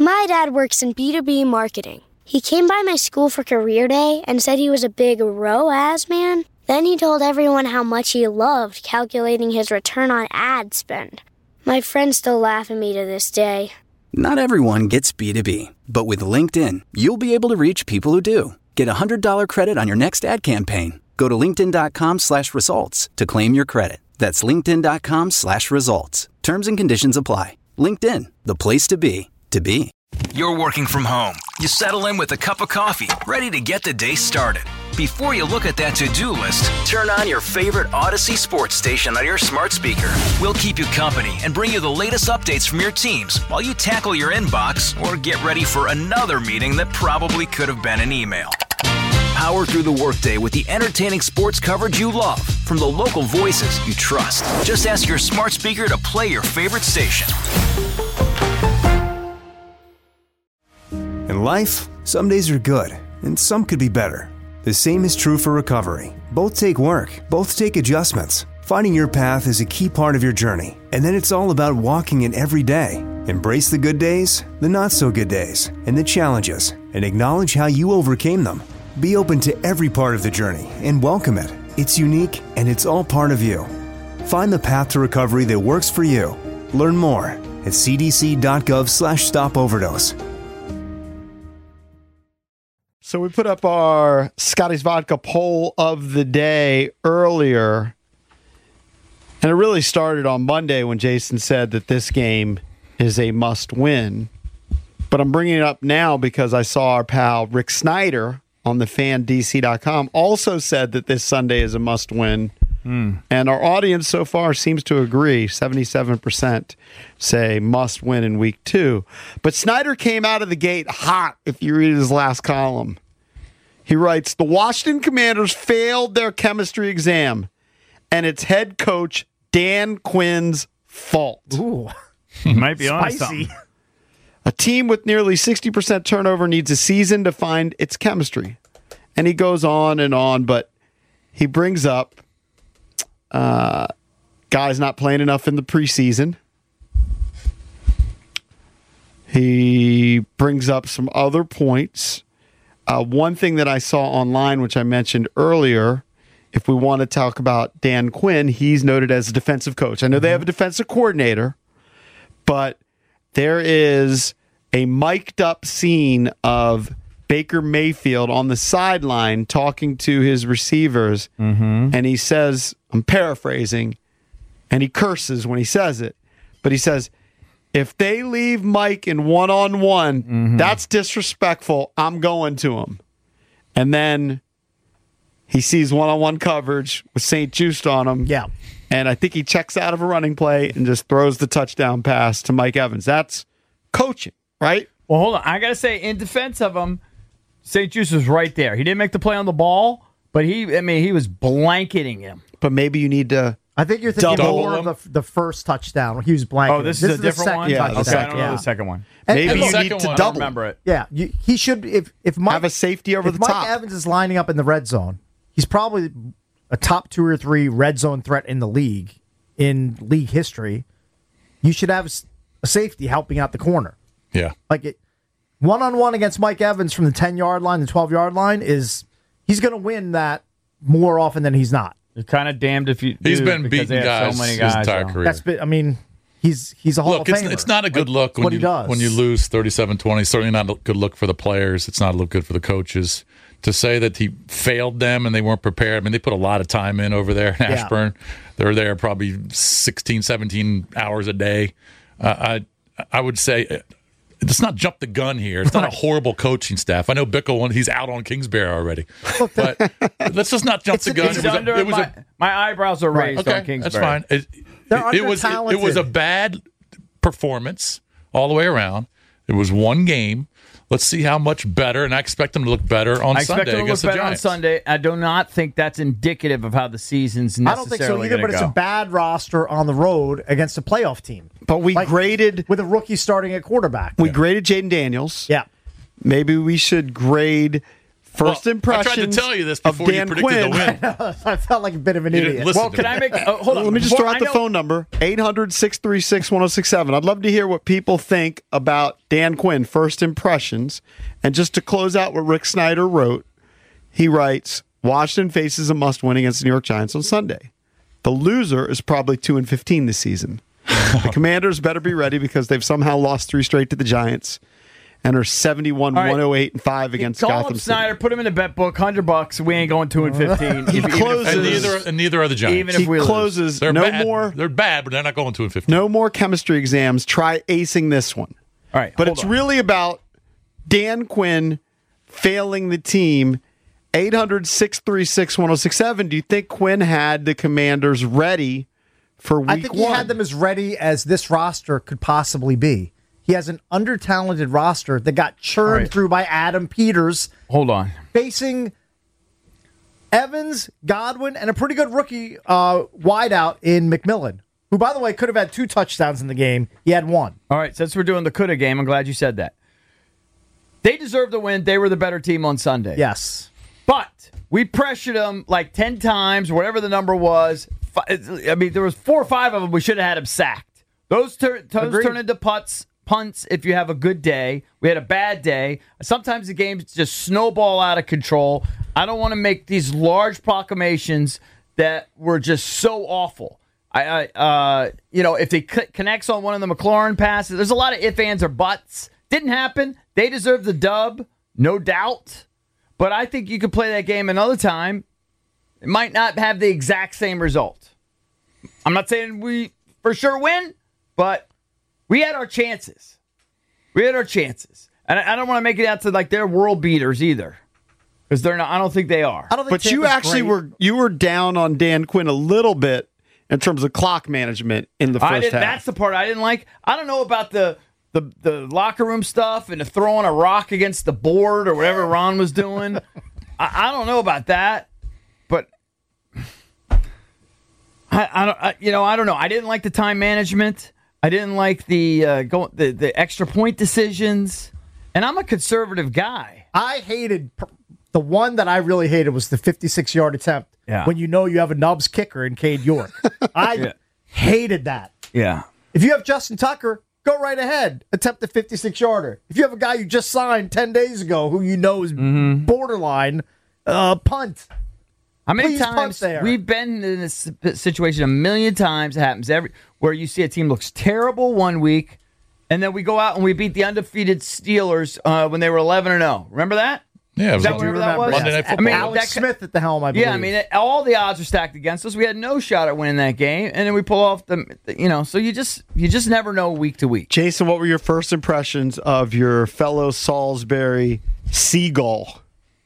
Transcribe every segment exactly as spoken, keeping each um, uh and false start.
My dad works in B two B marketing. He came by my school for career day and said he was a big R O A S man. Then he told everyone how much he loved calculating his return on ad spend. My friends still laugh at me to this day. Not everyone gets B two B, but with LinkedIn, you'll be able to reach people who do. Get a one hundred dollars credit on your next ad campaign. Go to linkedin.com slash results to claim your credit. That's linkedin.com slash results. Terms and conditions apply. LinkedIn, the place to be, to be. You're working from home. You settle in with a cup of coffee, ready to get the day started. Before you look at that to-do list, turn on your favorite Odyssey sports station on your smart speaker. We'll keep you company and bring you the latest updates from your teams while you tackle your inbox or get ready for another meeting that probably could have been an email. Power through the workday with the entertaining sports coverage you love from the local voices you trust. Just ask your smart speaker to play your favorite station. In life, some days are good, and some could be better. The same is true for recovery. Both take work, both take adjustments. Finding your path is a key part of your journey, and then it's all about walking it every day. Embrace the good days, the not-so-good days, and the challenges, and acknowledge how you overcame them. Be open to every part of the journey and welcome it. It's unique, and it's all part of you. Find the path to recovery that works for you. Learn more at cdc.gov slash stop overdose. So we put up our Scotty's Vodka poll of the day earlier, and it really started on Monday when Jason said that this game is a must-win. But I'm bringing it up now because I saw our pal Rick Snyder on the fan D C dot com also said that this Sunday is a must-win. Mm. And our audience so far seems to agree. seventy-seven percent say must win in week two. But Snyder came out of the gate hot, if you read his last column. He writes, the Washington Commanders failed their chemistry exam, and it's head coach Dan Quinn's fault. Ooh. He might be on something. A team with nearly sixty percent turnover needs a season to find its chemistry. And he goes on and on, but he brings up Uh, guys not playing enough in the preseason. He brings up some other points. Uh, one thing that I saw online, which I mentioned earlier, if we want to talk about Dan Quinn, he's noted as a defensive coach. I know they have a defensive coordinator, but there is a mic'd up scene of Baker Mayfield on the sideline talking to his receivers, mm-hmm. and he says, I'm paraphrasing, and he curses when he says it, but he says, if they leave Mike in one-on-one, mm-hmm. that's disrespectful. I'm going to him. And then he sees one-on-one coverage with Saint Just on him. Yeah. And I think he checks out of a running play and just throws the touchdown pass to Mike Evans. That's coaching, right? Well, hold on. I got to say, in defense of him, Saint Just was right there. He didn't make the play on the ball, but he, I mean, he was blanketing him. But maybe you need to I think you're thinking double more him. of the, the first touchdown. He was blanketing. Oh, this, this is a different one? Yeah, okay, second, I don't know yeah. the second one. And, Maybe and you look, need to one, I don't double. remember it. Yeah, you, he should. If if Mike have a safety over if the Mike top. Evans is lining up in the red zone, he's probably a top two or three red zone threat in the league in league history. You should have a safety helping out the corner. Yeah, like it. One on one against Mike Evans from the ten yard line, the twelve yard line is he's going to win that more often than he's not. You're kind of damned if you. He's do, been beating they have guys, so many guys his entire so. career. That's been, I mean, he's he's a Hall look, of it's, Famer. it's not a good like, look when what you he does. when you lose thirty-seven twenty. Certainly not a good look for the players. It's not a look good for the coaches. To say that he failed them and they weren't prepared. I mean, they put a lot of time in over there in Ashburn. Yeah. They're there probably sixteen, seventeen hours a day. Uh, I I would say. Let's not jump the gun here. It's not a horrible coaching staff. I know Bickle, he's out on Kingsbury already. But let's just not jump the gun. It was, a, it was my, a, my eyebrows are raised okay, on Kingsbury. That's fine. It, it, it was it, it was a bad performance all the way around. It was one game. Let's see how much better, and I expect them to look better on I expect Sunday them to against look the better Giants. on Sunday. I do not think that's indicative of how the season's necessarily I don't think so either, but go. it's a bad roster on the road against a playoff team. But we like, graded with a rookie starting at quarterback. We yeah. graded Jaden Daniels. Yeah. Maybe we should grade First well, impressions I tried to tell you this of before Dan you predicted Quinn. the win. I felt like a bit of an You didn't idiot. listen Well, to can me. I make? Uh, hold on. Let me just Before- throw out I the know- phone number, eight hundred, six three six, one oh six seven. I'd love to hear what people think about Dan Quinn, first impressions. And just to close out what Rick Snyder wrote, he writes, Washington faces a must-win against the New York Giants on Sunday. The loser is probably two and fifteen this season. The Commanders better be ready because they've somehow lost three straight to the Giants and are seventy-one, All right. one oh eight, and five against Call Gotham up City. Snyder, put him in a bet book, hundred bucks. We ain't going two and fifteen. He Even if- closes- And neither, and neither are the Giants. Even if He we lose. closes they're no bad. more They're bad, but they're not going two and fifteen. no more chemistry exams. Try acing this one. All right, But hold it's on. really about Dan Quinn failing the team. eight hundred, six three six, one oh six seven. Do you think Quinn had the Commanders ready for week I think one? he had them as ready as this roster could possibly be. He has an under-talented roster that got churned right. through by Adam Peters, Hold on. facing Evans, Godwin, and a pretty good rookie uh, wideout in McMillan, who, by the way, could have had two touchdowns in the game. He had one. All right, since we're doing the coulda game, I'm glad you said that. They deserved the win. They were the better team on Sunday. Yes. But we pressured them like ten times, whatever the number was. I mean, there was four or five of them we should have had him sacked. Those, tur- those Agreed. turn into putts, punts if you have a good day. We had a bad day. Sometimes the games just snowball out of control. I don't want to make these large proclamations that were just so awful. I, I uh, you know, if he c- connects on one of the McLaurin passes, there's a lot of ifs, ands, or buts. Didn't happen. They deserve the dub, no doubt. But I think you could play that game another time. It might not have the exact same result. I'm not saying we for sure win, but we had our chances. We had our chances. And I, I don't want to make it out to like they're world beaters either. Because they're not. I don't think they are. I don't think But you Tampa's actually great. were you were down on Dan Quinn a little bit in terms of clock management in the first I did, half. that's the part I didn't like. I don't know about the, the the locker room stuff and the throwing a rock against the board or whatever Ron was doing. I, I don't know about that, but I, I don't. I, you know, I don't know. I didn't like the time management. I didn't like the uh, go the the extra point decisions. And I'm a conservative guy. I hated the one that I really hated was the fifty-six yard attempt. Yeah. When you know you have a Nubs kicker in Cade York. I Yeah. hated that. Yeah. If you have Justin Tucker, go right ahead. Attempt the fifty-six yarder. If you have a guy you just signed ten days ago who you know is Mm-hmm. borderline, uh, punt. How many Please punt times there. we've been in this situation a million times? It happens every where you see a team looks terrible one week, and then we go out and we beat the undefeated Steelers uh, when they were eleven and zero. Remember that? Yeah, it Is was that a- whatever that was? Monday Night I Football. mean, Alex that, Smith at the helm, I believe. yeah, I mean, it, all the odds are stacked against us. We had no shot at winning that game, and then we pull off the, you know. So you just you just never know week to week. Jason, what were your first impressions of your fellow Salisbury Seagull?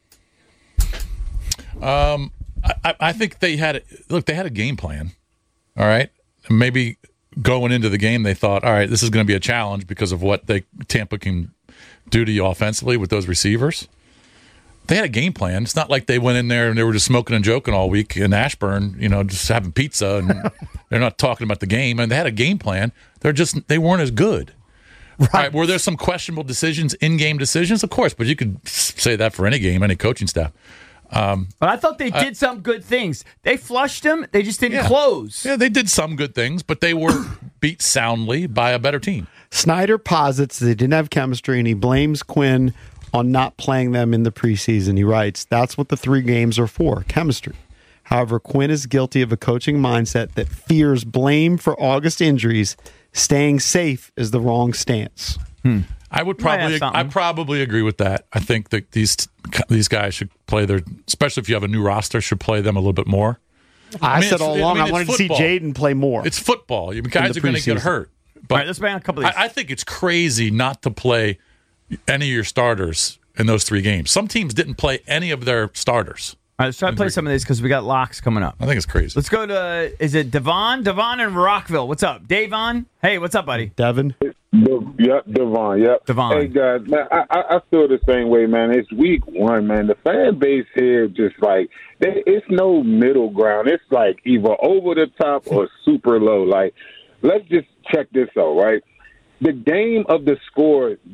Um, I, I think they had look. They had a game plan. All right, maybe going into the game, they thought, all right, this is going to be a challenge because of what they Tampa can do to you offensively with those receivers. They had a game plan. It's not like they went in there and they were just smoking and joking all week in Ashburn, you know, just having pizza and they're not talking about the game. And they had a game plan. They're just they weren't as good. Right. All right, were there some questionable decisions, in-game decisions? Of course, but you could say that for any game, any coaching staff. Um, But I thought they did some good things. They flushed him. They just didn't Yeah. close. yeah, they did some good things, but they were beat soundly by a better team. Snyder posits they didn't have chemistry, and he blames Quinn on not playing them in the preseason. He writes, that's what the three games are for, chemistry. However, Quinn is guilty of a coaching mindset that fears blame for August injuries. Staying safe is the wrong stance. I would Might have probably, something. I probably agree with that. I think that these these guys should play their, especially if you have a new roster, should play them a little bit more. I, mean, said it's- all I along mean, I, it's wanted football. to see Jaden play more. It's football. You guys the are going to get preseason. hurt. But All right, let's bang on a couple of these. I, I think it's crazy not to play any of your starters in those three games. Some teams didn't play any of their starters. All right, let's try to play some of these because we got locks coming up. I think it's crazy. Let's go to, is it Devon? Devon in Rockville. What's up? Davon? Hey, what's up, buddy? Devin? Yep, Devon. Yep, Devon. Hey guys, man, I, I I feel the same way, man. It's week one, man. The fan base here just like they, it's no middle ground. It's like either over the top or super low. Like, let's just check this out, right? The game of the score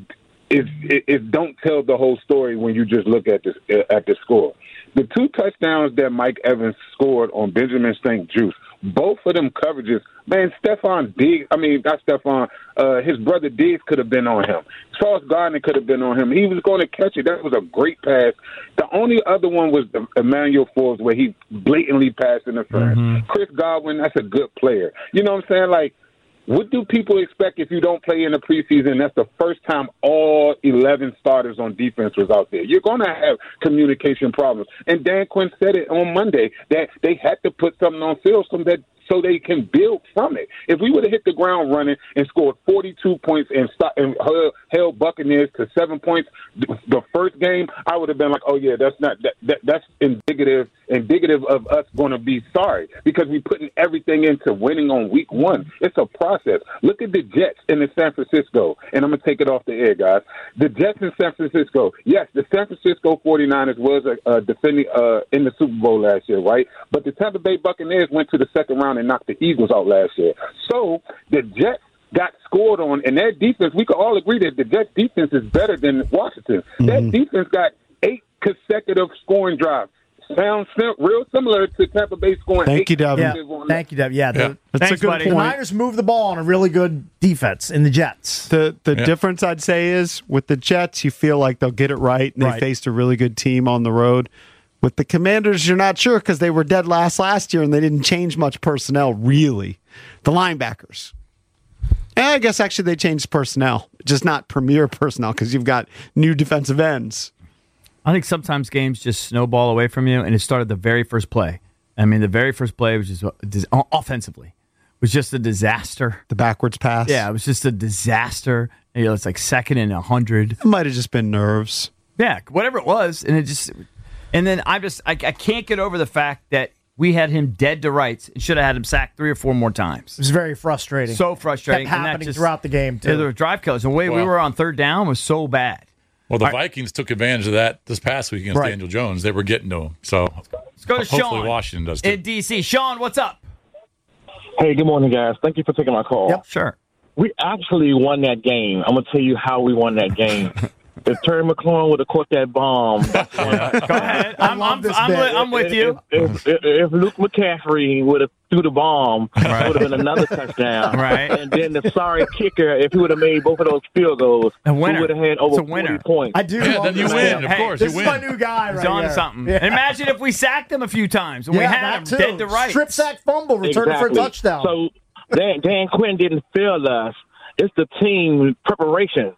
is it, it don't tell the whole story when you just look at the at the score. The two touchdowns that Mike Evans scored on Benjamin Saint-Juste, both of them coverages, man, Stephon Diggs, I mean, not Stephon, uh, his brother Diggs could have been on him. Sauce Gardner could have been on him. He was going to catch it. That was a great pass. The only other one was Emmanuel Forbes, where he blatantly passed interference. Mm-hmm. Chris Godwin, that's a good player. You know what I'm saying? Like, what do people expect if you don't play in the preseason? That's the first time all eleven starters on defense was out there. You're going to have communication problems. And Dan Quinn said it on Monday that they had to put something on field so that so they can build from it. If we would have hit the ground running and scored forty-two points and, stop, and held Buccaneers to seven points the first game, I would have been like, oh, yeah, that's not that, that that's indicative indicative of us going to be sorry because we're putting everything into winning on week one. It's a process. Look at the Jets in the San Francisco, and I'm going to take it off the air, guys. The Jets in San Francisco, yes, the San Francisco forty-niners was a, a defending uh, in the Super Bowl last year, right? But the Tampa Bay Buccaneers went to the second round and knocked the Eagles out last year. So the Jets got scored on, and their defense, we could all agree that the Jets defense is better than Washington. Mm-hmm. That defense got eight consecutive scoring drives. Sounds sim- real similar to Tampa Bay scoring. Thank you, Devin. Yeah. Thank you, Devin. Yeah, the, yeah. That's thanks, a good buddy. point. The Niners moved the ball on a really good defense in the Jets. The the yeah. difference I'd say is with the Jets, you feel like they'll get it right, and they right. faced a really good team on the road. With the Commanders, you're not sure because they were dead last last year, and they didn't change much personnel, really. The linebackers. And I guess actually they changed personnel, just not premier personnel because you've got new defensive ends. I think sometimes games just snowball away from you, and it started the very first play. I mean, the very first play was just offensively was just a disaster. The backwards pass, yeah, it was just a disaster. You know, it's like second and a hundred. It might have just been nerves. Yeah, whatever it was, and it just, and then I just I, I can't get over the fact that we had him dead to rights and should have had him sacked three or four more times. It was very frustrating. So frustrating. Kept happening and that just, throughout the game too. There were drive killers. The way wow. we were on third down was so bad. Well, the All Vikings right. took advantage of that this past week against right. Daniel Jones. They were getting to him. So let's go to hopefully Sean. Washington does too. In D C. Sean, what's up? Hey, good morning, guys. Thank you for taking my call. Yep, sure. We actually won that game. I'm going to tell you how we won that game. If Terry McLaurin would have caught that bomb, yeah. Go ahead. I'm, I'm, I'm, li- I'm with you. If, if, if Luke McCaffrey would have threw the bomb, right. it would have been another touchdown. Right. And then the sorry kicker, if he would have made both of those field goals, a we would have had over forty points. I do. Yeah, then you win. Of hey, course, this you is win. my new guy. Right He's on here. to something. Yeah. Imagine if we sacked him a few times and yeah, we had him too. dead to rights. Strip sack fumble, returning exactly. for a touchdown. So Dan, Dan Quinn didn't fail us. It's the team preparation.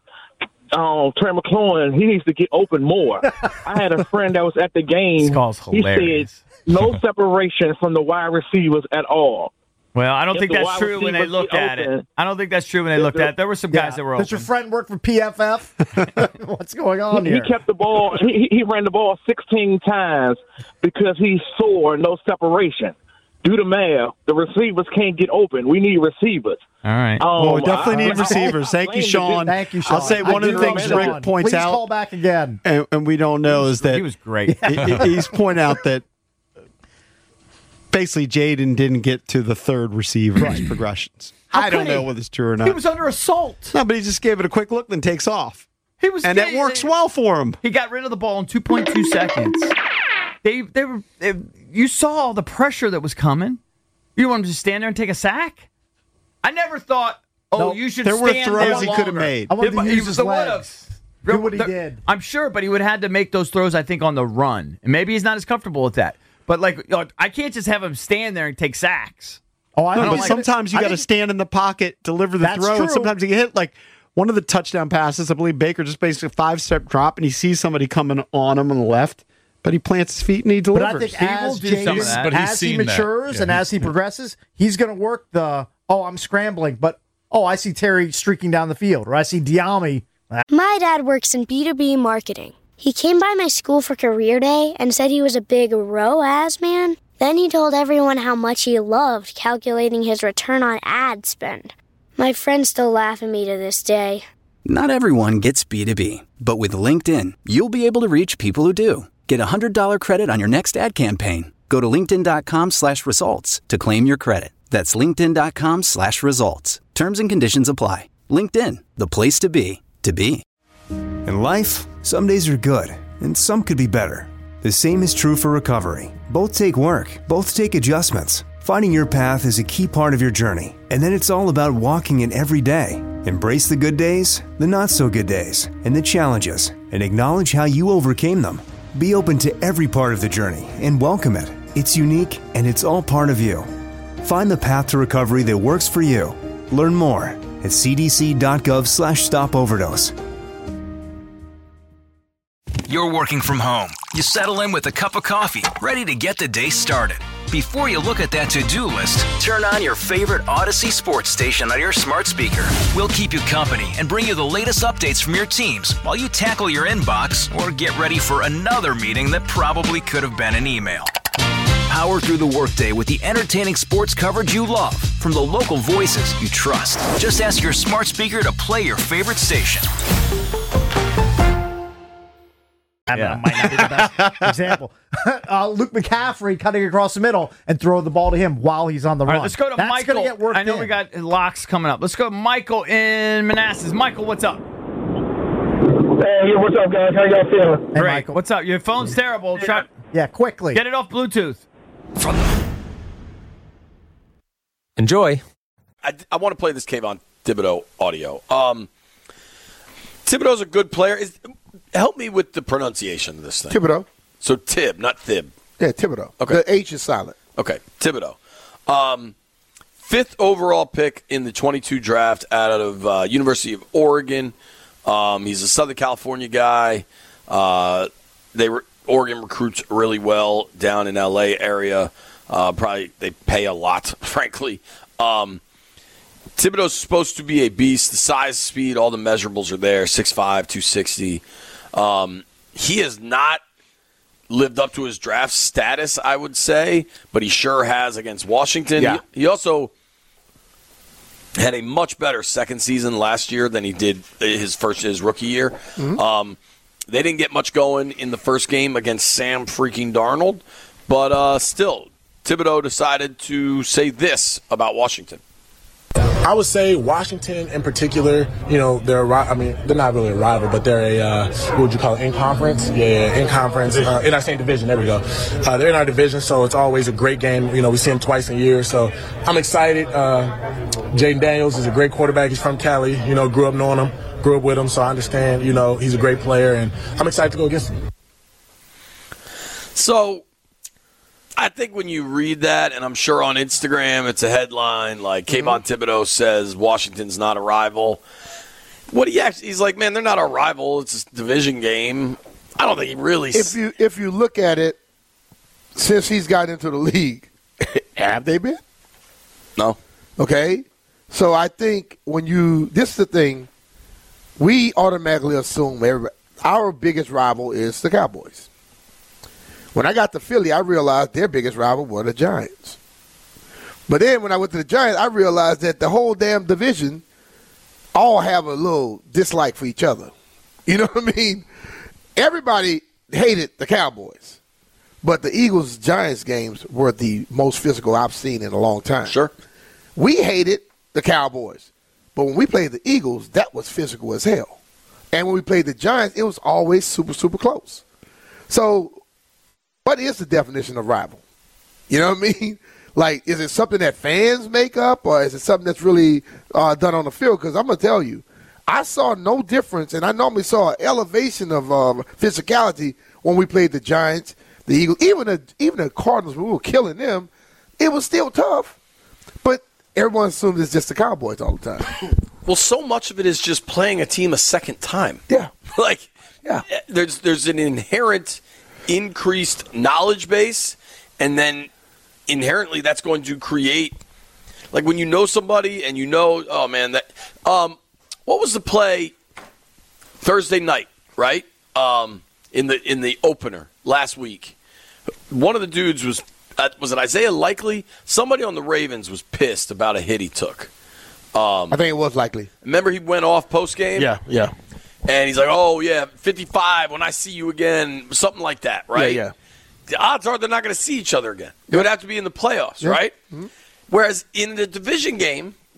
Um, Terry McLaurin, he needs to get open more. I had a friend that was at the game. This call's hilarious. He said no separation from the wide receivers at all. Well, I don't If think the that's wide true when they receivers looked get at open, it. I don't think that's true when they looked the- at it. There were some guys Yeah. that were Does open. your friend work for P F F? What's going on He, here? he kept the ball. He, he ran the ball sixteen times because he saw no separation. Do the math. The receivers can't get open. We need receivers. All right. Um, Well, we definitely I- need I- receivers. Thank you, I blame the Sean. Thank you, Sean. I'll say I one of do the things remember Rick Sean. points Please out, call back again. and, and we don't know, is that he was great. he- he- he's pointing out that basically Jaden didn't get to the third receiver's progressions. I don't could he? know whether it's true or not. He was under assault. No, but he just gave it a quick look, then takes off. He was, And it works well for him. He got rid of the ball in two point two seconds. They, they were. They, you saw the pressure that was coming. You want him to just stand there and take a sack? I never thought. Oh, No, you should. there were stand throws there he could have longer. made. I wanted to He use his would legs. have. Do what he The- did. I'm sure, but he would have had to make those throws, I think, on the run. And maybe he's not as comfortable with that. But, like, you know, I can't just have him stand there and take sacks. Oh, I No, don't but like sometimes you I got to think- stand in the pocket, deliver the That's throw, and true. sometimes you get hit. Like one of the touchdown passes, I believe Baker just basically a five-step drop, and he sees somebody coming on him on the left, but he plants his feet and he But delivers. I think He will as do some of James, that. But he's as he seen that. matures Yeah, and as he progresses, he's going to work the, oh, I'm scrambling, but, oh, I see Terry streaking down the field, or I see Diami. My dad works in B two B marketing. He came by my school for career day and said he was a big R O A S man. Then he told everyone how much he loved calculating his return on ad spend. My friends still laugh at me to this day. Not everyone gets B two B, but with LinkedIn, you'll be able to reach people who do. Get a one hundred dollars credit on your next ad campaign. Go to linkedin.com slash results to claim your credit. That's linkedin.com slash results. Terms and conditions apply. LinkedIn, the place to be, to be. In life, some days are good, and some could be better. The same is true for recovery. Both take work, both take adjustments. Finding your path is a key part of your journey, and then it's all about walking it every day. Embrace the good days, the not-so-good days, and the challenges, and acknowledge how you overcame them. Be open to every part of the journey and welcome it. It's unique, and it's all part of you. Find the path to recovery that works for you. Learn more at cdc.gov slash stop overdose. You're working from home. You settle in with a cup of coffee, ready to get the day started. Before you look at that to-do list, turn on your favorite Odyssey sports station on your smart speaker. We'll keep you company and bring you the latest updates from your teams while you tackle your inbox or get ready for another meeting that probably could have been an email. Power through the workday with the entertaining sports coverage you love from the local voices you trust. Just ask your smart speaker to play your favorite station. I yeah. might not be the best example. uh, Luke McCaffrey cutting across the middle and throw the ball to him while he's on the All run. right, let's go to That's Michael. Get worked I know in. we got locks coming up. Let's go to Michael in Manassas. Michael, what's up? Hey, what's up, guys? How y'all feeling? Hey, Great. Michael. What's up? Your phone's terrible. Try, Yeah, quickly. get it off Bluetooth. Enjoy. I, I want to play this Kayvon Thibodeau audio. Um, Thibodeau's a good player. Is, help me with the pronunciation of this thing. Thibodeau. So Tib, not Thib. Yeah, Thibodeau. Okay. The H is silent. Okay, Thibodeau. Um, fifth overall pick in the twenty-two draft out of uh, University of Oregon. Um, he's a Southern California guy. Uh, they re- Oregon recruits really well down in L A area. Uh, probably they pay a lot, frankly. Um, Thibodeau's supposed to be a beast. The size, speed, all the measurables are there. six five, two sixty. Um, he has not lived up to his draft status, I would say, but he sure has against Washington. Yeah. He, he also had a much better second season last year than he did his first his rookie year. Mm-hmm. Um, they didn't get much going in the first game against Sam freaking Darnold, but uh, still, Thibodeau decided to say this about Washington. I would say Washington in particular, you know, they're a, I mean, they're not really a rival, but they're a, uh, what would you call it, in conference? Yeah, yeah in conference, uh, in our same division, there we go. Uh, they're in our division, so it's always a great game. You know, we see them twice a year, so I'm excited. Uh, Jaden Daniels is a great quarterback. He's from Cali, you know, grew up knowing him, grew up with him, so I understand, you know, he's a great player, and I'm excited to go against him. So, I think when you read that, and I'm sure on Instagram it's a headline like mm-hmm. Kayvon Thibodeau says Washington's not a rival. What he actually, he's like, man, they're not a rival. It's a division game. I don't think he really. If you if you look at it, since he's got into the league, have they been? No. Okay, so I think when you this is the thing, we automatically assume everybody, our biggest rival is the Cowboys. When I got to Philly, I realized their biggest rival were the Giants. But then when I went to the Giants, I realized that the whole damn division all have a little dislike for each other. You know what I mean? Everybody hated the Cowboys. But the Eagles-Giants games were the most physical I've seen in a long time. Sure. We hated the Cowboys. But when we played the Eagles, that was physical as hell. And when we played the Giants, it was always super, super close. So what is the definition of rival? You know what I mean? Like, is it something that fans make up, or is it something that's really uh, done on the field? Because I'm going to tell you, I saw no difference, and I normally saw an elevation of uh, physicality when we played the Giants, the Eagles, even the, even the Cardinals, when we were killing them, it was still tough. But everyone assumes it's just the Cowboys all the time. Well, so much of it is just playing a team a second time. Yeah. like, yeah. there's there's an inherent increased knowledge base, and then inherently that's going to create, like when you know somebody and you know, oh man, that um what was the play Thursday night, right? Um in the in the opener last week. One of the dudes was uh, was it Isaiah Likely? Somebody on the Ravens was pissed about a hit he took. Um I think it was Likely. Remember he went off post game? Yeah, yeah. And he's like, oh, yeah, fifty-five, when I see you again, something like that, right? Yeah, yeah. The odds are they're not going to see each other again. It would have to be in the playoffs, Yeah. right? Mm-hmm. Whereas in the division game,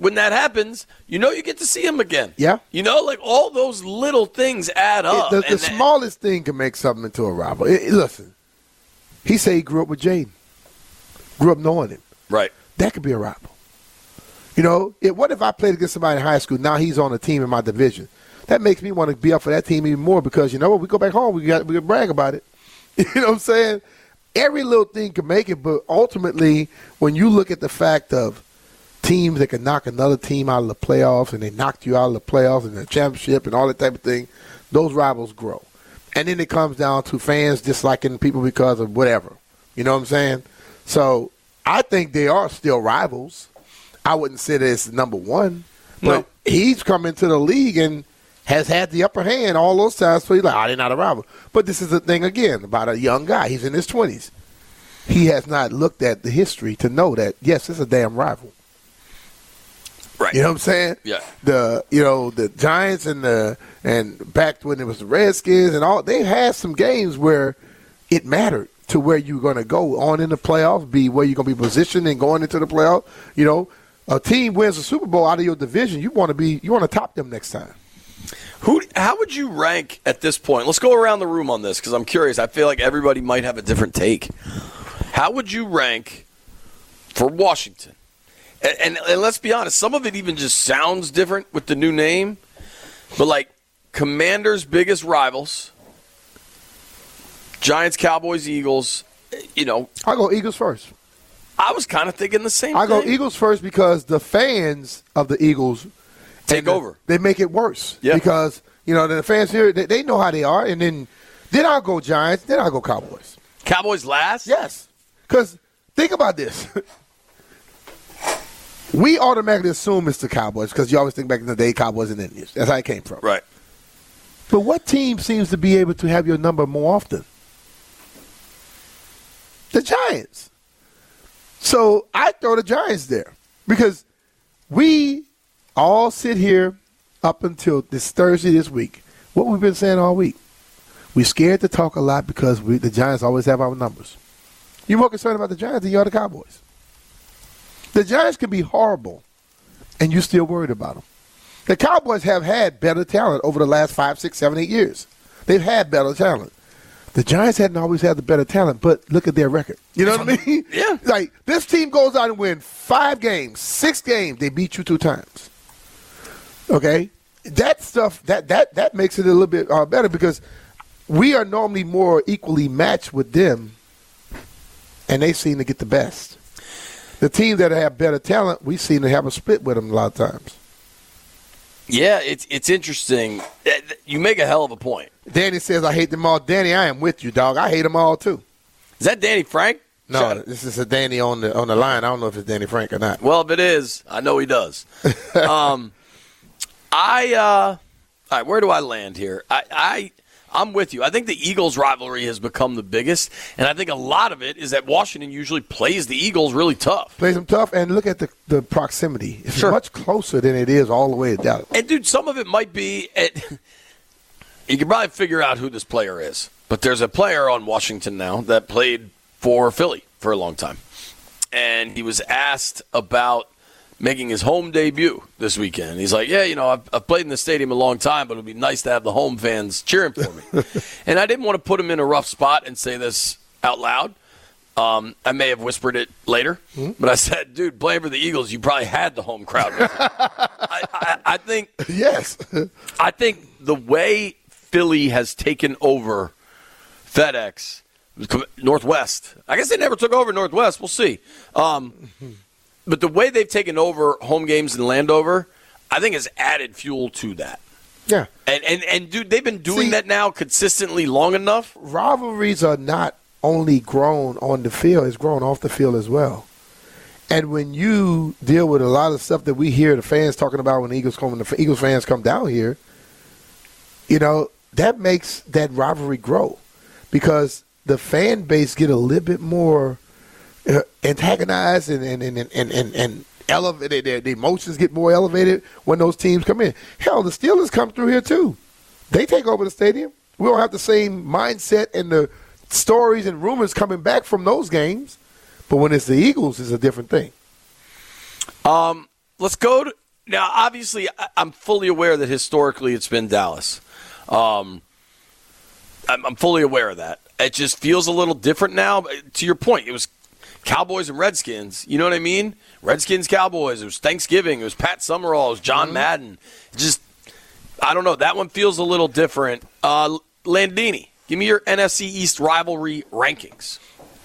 when that happens, you know you get to see him again. Yeah. You know, like all those little things add up. It, the the and smallest thing can make something into a rival. It, it- listen, he said he grew up with Jaden. Grew up knowing him. Right. That could be a rival. You know, it, what if I played against somebody in high school, now he's on a team in my division? That makes me want to be up for that team even more because, you know what, we go back home, we got we can brag about it. You know what I'm saying? Every little thing can make it, but ultimately, when you look at the fact of teams that can knock another team out of the playoffs and they knocked you out of the playoffs and the championship and all that type of thing, those rivals grow. And then it comes down to fans disliking people because of whatever. You know what I'm saying? So I think they are still rivals. I wouldn't say that it's number one, but No. he's come into the league and has had the upper hand all those times. So he's like, oh, they're not a rival. But this is the thing again about a young guy. He's in his twenties. He has not looked at the history to know that, yes, it's a damn rival. Right. You know what I'm saying? Yeah. The you know the Giants and the and back when it was the Redskins and all, they had some games where it mattered to where you're going to go on in the playoffs, be where you're going to be positioned and going into the playoffs. You know, a team wins the Super Bowl out of your division, you want to be you want to top them next time. Who? How would you rank at this point? Let's go around the room on this because I'm curious. I feel like everybody might have a different take. How would you rank for Washington? And, and, and let's be honest, some of it even just sounds different with the new name. But like Commanders' biggest rivals, Giants, Cowboys, Eagles. You know, I go Eagles first. I was kind of thinking the same. I thing. go Eagles first because the fans of the Eagles take the, over. They make it worse. Yeah. Because, you know, the fans here, they, they know how they are. And then, then I'll go Giants. Then I'll go Cowboys. Cowboys last? Yes. Because think about this. We automatically assume it's the Cowboys because you always think back in the day, Cowboys and Indians. That's how it came from. Right. But what team seems to be able to have your number more often? The Giants. So I throw the Giants there because we all sit here up until this Thursday this week. What we've been saying all week. We're scared to talk a lot because we, the Giants always have our numbers. You're more concerned about the Giants than you are the Cowboys. The Giants can be horrible, and you're still worried about them. The Cowboys have had better talent over the last five, six, seven, eight years. They've had better talent. The Giants hadn't always had the better talent, but look at their record. You know what I mean? Yeah. Like, this team goes out and wins five games, six games. They beat you two times. Okay? That stuff, that that that makes it a little bit uh, better because we are normally more equally matched with them, and they seem to get the best. The teams that have better talent, we seem to have a split with them a lot of times. Yeah, it's it's interesting. You make a hell of a point. Danny says, I hate them all. Danny, I am with you, dog. I hate them all, too. Is that Danny Frank? No, Shut this is a Danny on the on the line. I don't know if it's Danny Frank or not. Well, if it is, I know he does. um, I, uh, all right, where do I land here? I, I, I'm with you. I think the Eagles rivalry has become the biggest, and I think a lot of it is that Washington usually plays the Eagles really tough. Plays them tough, and look at the, the proximity. It's Sure. much closer than it is all the way to Dallas. And, dude, some of it might be at, you can probably figure out who this player is, but there's a player on Washington now that played for Philly for a long time, and he was asked about making his home debut this weekend. He's like, yeah, you know, I've, I've played in the stadium a long time, but it would be nice to have the home fans cheering for me. And I didn't want to put him in a rough spot and say this out loud. Um, I may have whispered it later, mm-hmm. but I said, dude, playing for the Eagles, you probably had the home crowd with you. I, I, I think yes. I think the way Philly has taken over FedEx, Northwest, I guess they never took over Northwest. We'll see. Um, But the way they've taken over home games in Landover, I think has added fuel to that. Yeah. And, and, and dude, they've been doing See, that now consistently long enough. Rivalries are not only grown on the field, it's grown off the field as well. And when you deal with a lot of stuff that we hear the fans talking about when the Eagles come, when the Eagles fans come down here, you know, that makes that rivalry grow because the fan base get a little bit more Uh, antagonized and and and and and, and elevated. Their, their emotions get more elevated when those teams come in. Hell, the Steelers come through here too. They take over the stadium. We don't have the same mindset and the stories and rumors coming back from those games. But when it's the Eagles, it's a different thing. Um, let's go to now. Obviously, I, I'm fully aware that historically it's been Dallas. Um, I'm, I'm fully aware of that. It just feels a little different now. To your point, it was Cowboys and Redskins. You know what I mean? Redskins, Cowboys. It was Thanksgiving. It was Pat Summerall. It was John mm-hmm. Madden. Just, I don't know. That one feels a little different. Uh, Landini, give me your N F C East rivalry rankings.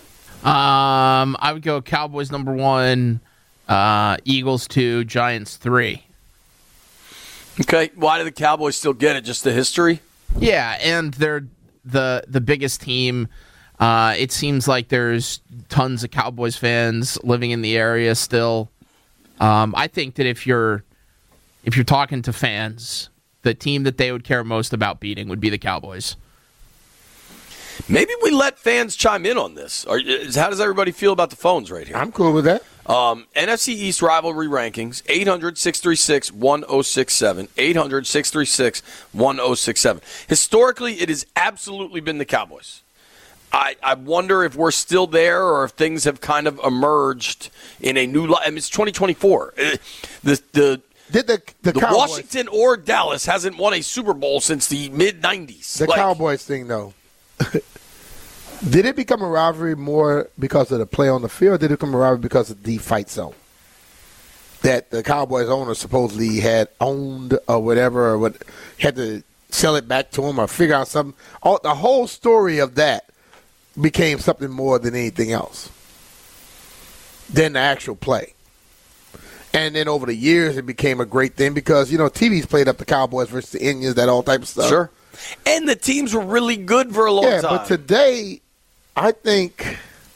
Um, I would go Cowboys number one, uh, Eagles two, Giants three. Okay. Why do the Cowboys still get it? Just the history? Yeah, and they're the the biggest team. Uh, it seems like there's tons of Cowboys fans living in the area still. Um, I think that if you're if you're talking to fans, the team that they would care most about beating would be the Cowboys. Maybe we let fans chime in on this. Or, how does everybody feel about the phones right here? I'm cool with that. Um, N F C East rivalry rankings, eight hundred, six three six, one oh six seven, eight hundred, six three six, one oh six seven. Historically, it has absolutely been the Cowboys. I, I wonder if we're still there or if things have kind of emerged in a new light. I mean, it's twenty twenty-four. The, the, Did the, the, the Cowboys, Washington or Dallas hasn't won a Super Bowl since the mid nineties. The like, Cowboys thing, though. Did it become a rivalry more because of the play on the field, or did it become a rivalry because of the fight zone? That the Cowboys owner supposedly had owned or whatever, or what, had to sell it back to him or figure out something. All, the whole story of that became something more than anything else than the actual play. And then over the years, it became a great thing because, you know, T V's played up the Cowboys versus the Indians, that all type of stuff. Sure. And the teams were really good for a long yeah, time. Yeah, but today, I think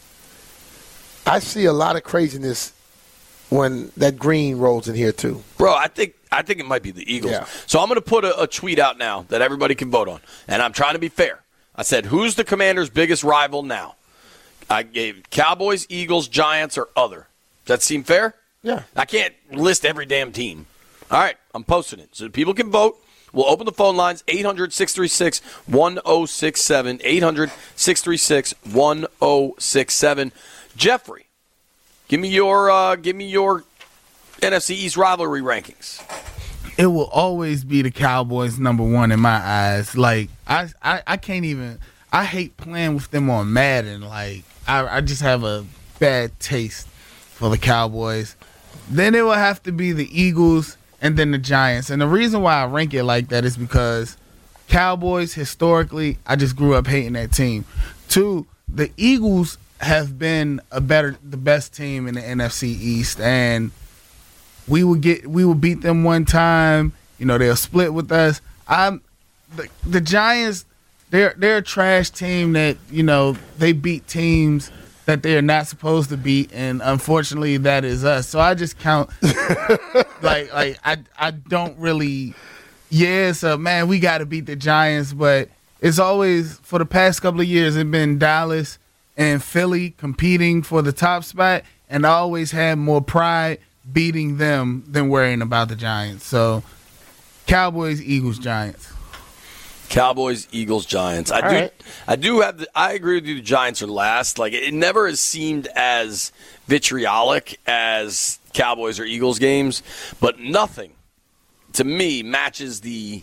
I see a lot of craziness when that green rolls in here, too. Bro, I think I think it might be the Eagles. Yeah. So I'm going to put a, a tweet out now that everybody can vote on. And I'm trying to be fair. I said, who's the Commanders' biggest rival now? I gave Cowboys, Eagles, Giants, or other. Does that seem fair? Yeah. I can't list every damn team. All right, I'm posting it. So people can vote. We'll open the phone lines, eight hundred, six three six, one oh six seven, eight hundred, six three six, one oh six seven. Jeffrey, give me your uh, give me your N F C East rivalry rankings. It will always be the Cowboys number one in my eyes. Like, I, I, I can't even – I hate playing with them on Madden. Like, I, I just have a bad taste for the Cowboys. Then it will have to be the Eagles and then the Giants. And the reason why I rank it like that is because Cowboys, historically, I just grew up hating that team. Two, the Eagles have been a better, the best team in the N F C East, and we would get, we would beat them one time. You know, they'll split with us. I'm the, the Giants. They're they're a trash team that, you know, they beat teams that they are not supposed to beat, and unfortunately, that is us. So I just count like like I I don't really. Yeah, so man, we got to beat the Giants, but it's always for the past couple of years it's been Dallas and Philly competing for the top spot, and I always had more pride beating them than worrying about the Giants. So Cowboys, Eagles, Giants. Cowboys, Eagles, Giants. I All do right. I do have the, I agree with you, the Giants are last. Like, it never has seemed as vitriolic as Cowboys or Eagles games, but nothing to me matches the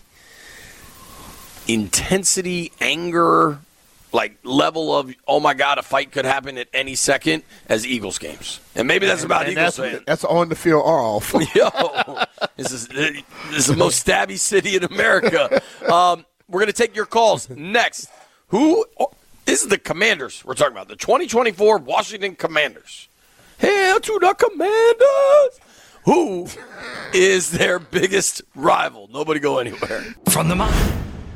intensity, anger, like level of, oh my God, a fight could happen at any second as Eagles games. And maybe that's about and Eagles that's, fans. That's on the field or off. Yo, this is this is the most stabby city in America. Um, we're going to take your calls next. Who? This is the Commanders we're talking about, the twenty twenty-four Washington Commanders. Hail to the Commanders! Who is their biggest rival? Nobody go anywhere. From the mind.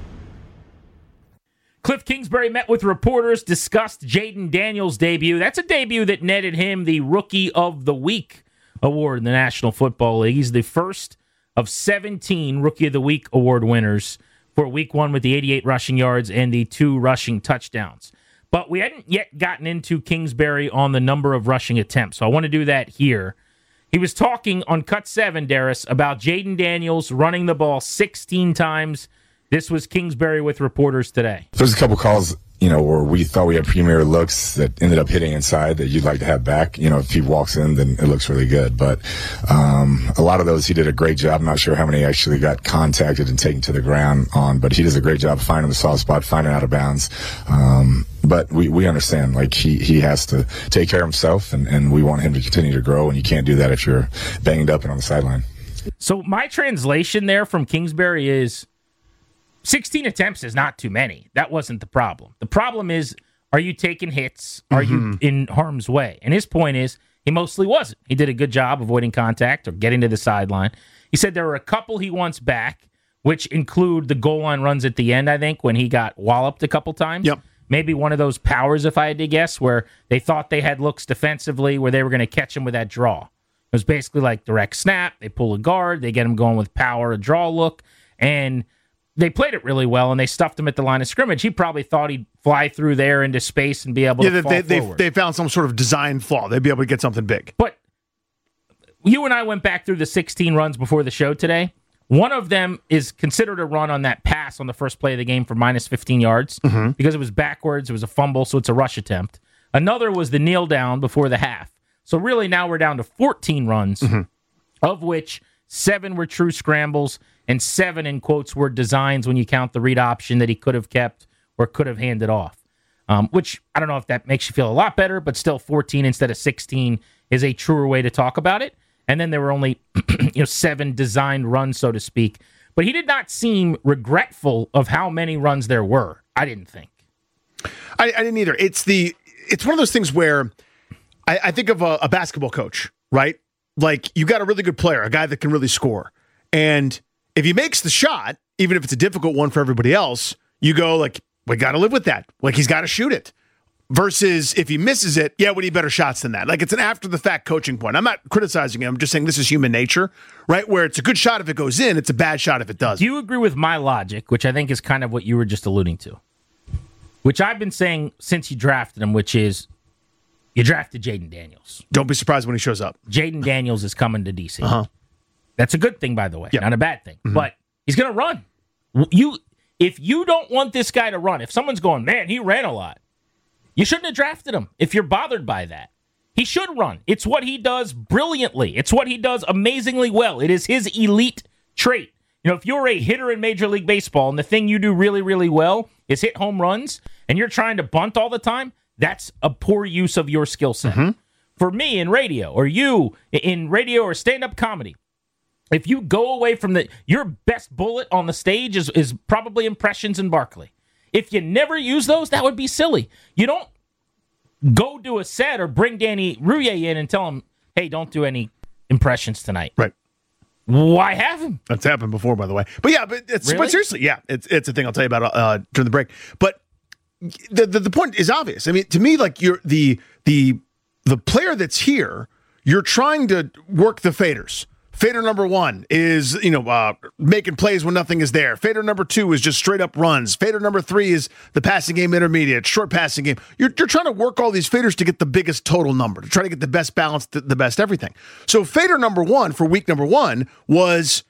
Cliff Kingsbury met with reporters, discussed Jaden Daniels' debut. That's a debut that netted him the Rookie of the Week award in the National Football League. He's the first of seventeen Rookie of the Week award winners for week one with the eighty-eight rushing yards and the two rushing touchdowns. But we hadn't yet gotten into Kingsbury on the number of rushing attempts, so I want to do that here. He was talking on Cut seven, Darius, about Jaden Daniels running the ball sixteen times This was Kingsbury with reporters today. There's a couple calls, you know, where we thought we had premier looks that ended up hitting inside that you'd like to have back. You know, if he walks in, then it looks really good. But um, a lot of those, he did a great job. I'm not sure how many actually got contacted and taken to the ground on, but he does a great job finding the soft spot, finding out of bounds. Um, but we, we understand, like, he, he has to take care of himself, and, and we want him to continue to grow, and you can't do that if you're banged up and on the sideline. So my translation there from Kingsbury is sixteen attempts is not too many. That wasn't the problem. The problem is, are you taking hits? Are mm-hmm. you in harm's way? And his point is, he mostly wasn't. He did a good job avoiding contact or getting to the sideline. He said there were a couple he wants back, which include the goal line runs at the end, I think, when he got walloped a couple times. Yep. Maybe one of those powers, if I had to guess, where they thought they had looks defensively where they were going to catch him with that draw. It was basically like direct snap. They pull a guard. They get him going with power, a draw look. And they played it really well, and they stuffed him at the line of scrimmage. He probably thought he'd fly through there into space and be able yeah, to they, fall they, forward. They, they found some sort of design flaw. They'd be able to get something big. But you and I went back through the sixteen runs before the show today. One of them is considered a run on that pass on the first play of the game for minus fifteen yards mm-hmm. because it was backwards. It was a fumble, so it's a rush attempt. Another was the kneel down before the half. So really now we're down to fourteen runs, mm-hmm. of which seven were true scrambles and seven, in quotes, were designs when you count the read option that he could have kept or could have handed off, um, which I don't know if that makes you feel a lot better, but still fourteen instead of sixteen is a truer way to talk about it. And then there were only you know seven designed runs, so to speak. But he did not seem regretful of how many runs there were, I didn't think. I, I didn't either. It's the it's one of those things where I, I think of a, a basketball coach, right? Like, you got a really good player, a guy that can really score. And if he makes the shot, even if it's a difficult one for everybody else, you go like, we got to live with that. Like, he's got to shoot it. Versus if he misses it, yeah, we need better shots than that. Like, it's an after-the-fact coaching point. I'm not criticizing him. I'm just saying this is human nature, right? Where it's a good shot if it goes in. It's a bad shot if it doesn't. Do you agree with my logic, which I think is kind of what you were just alluding to? Which I've been saying since you drafted him, which is you drafted Jayden Daniels. Don't be surprised when he shows up. Jayden Daniels is coming to D C. Uh-huh. That's a good thing, by the way. Yep. Not a bad thing. Mm-hmm. But he's going to run. You, If you don't want this guy to run, if someone's going, man, he ran a lot, you shouldn't have drafted him if you're bothered by that. He should run. It's what he does brilliantly. It's what he does amazingly well. It is his elite trait. You know, if you're a hitter in Major League Baseball and the thing you do really, really well is hit home runs and you're trying to bunt all the time, that's a poor use of your skill set. Mm-hmm. For me in radio, or you in radio or stand-up comedy, if you go away from the, your best bullet on the stage is, is probably impressions in Barkley. If you never use those, that would be silly. You don't go do a set or bring Danny Rouillet in and tell him, hey, don't do any impressions tonight. Right. Why have him? That's happened before, by the way. But yeah, but, it's, Really? but seriously, yeah, it's it's a thing I'll tell you about uh, during the break. But the, the the point is obvious. I mean, to me, like, you're the the the player that's here, you're trying to work the faders. Fader number one is, you know, uh, making plays when nothing is there. Fader number two is just straight up runs. Fader number three is the passing game intermediate, short passing game. You're, you're trying to work all these faders to get the biggest total number, to try to get the best balance, the, the best everything. So fader number one for week number one was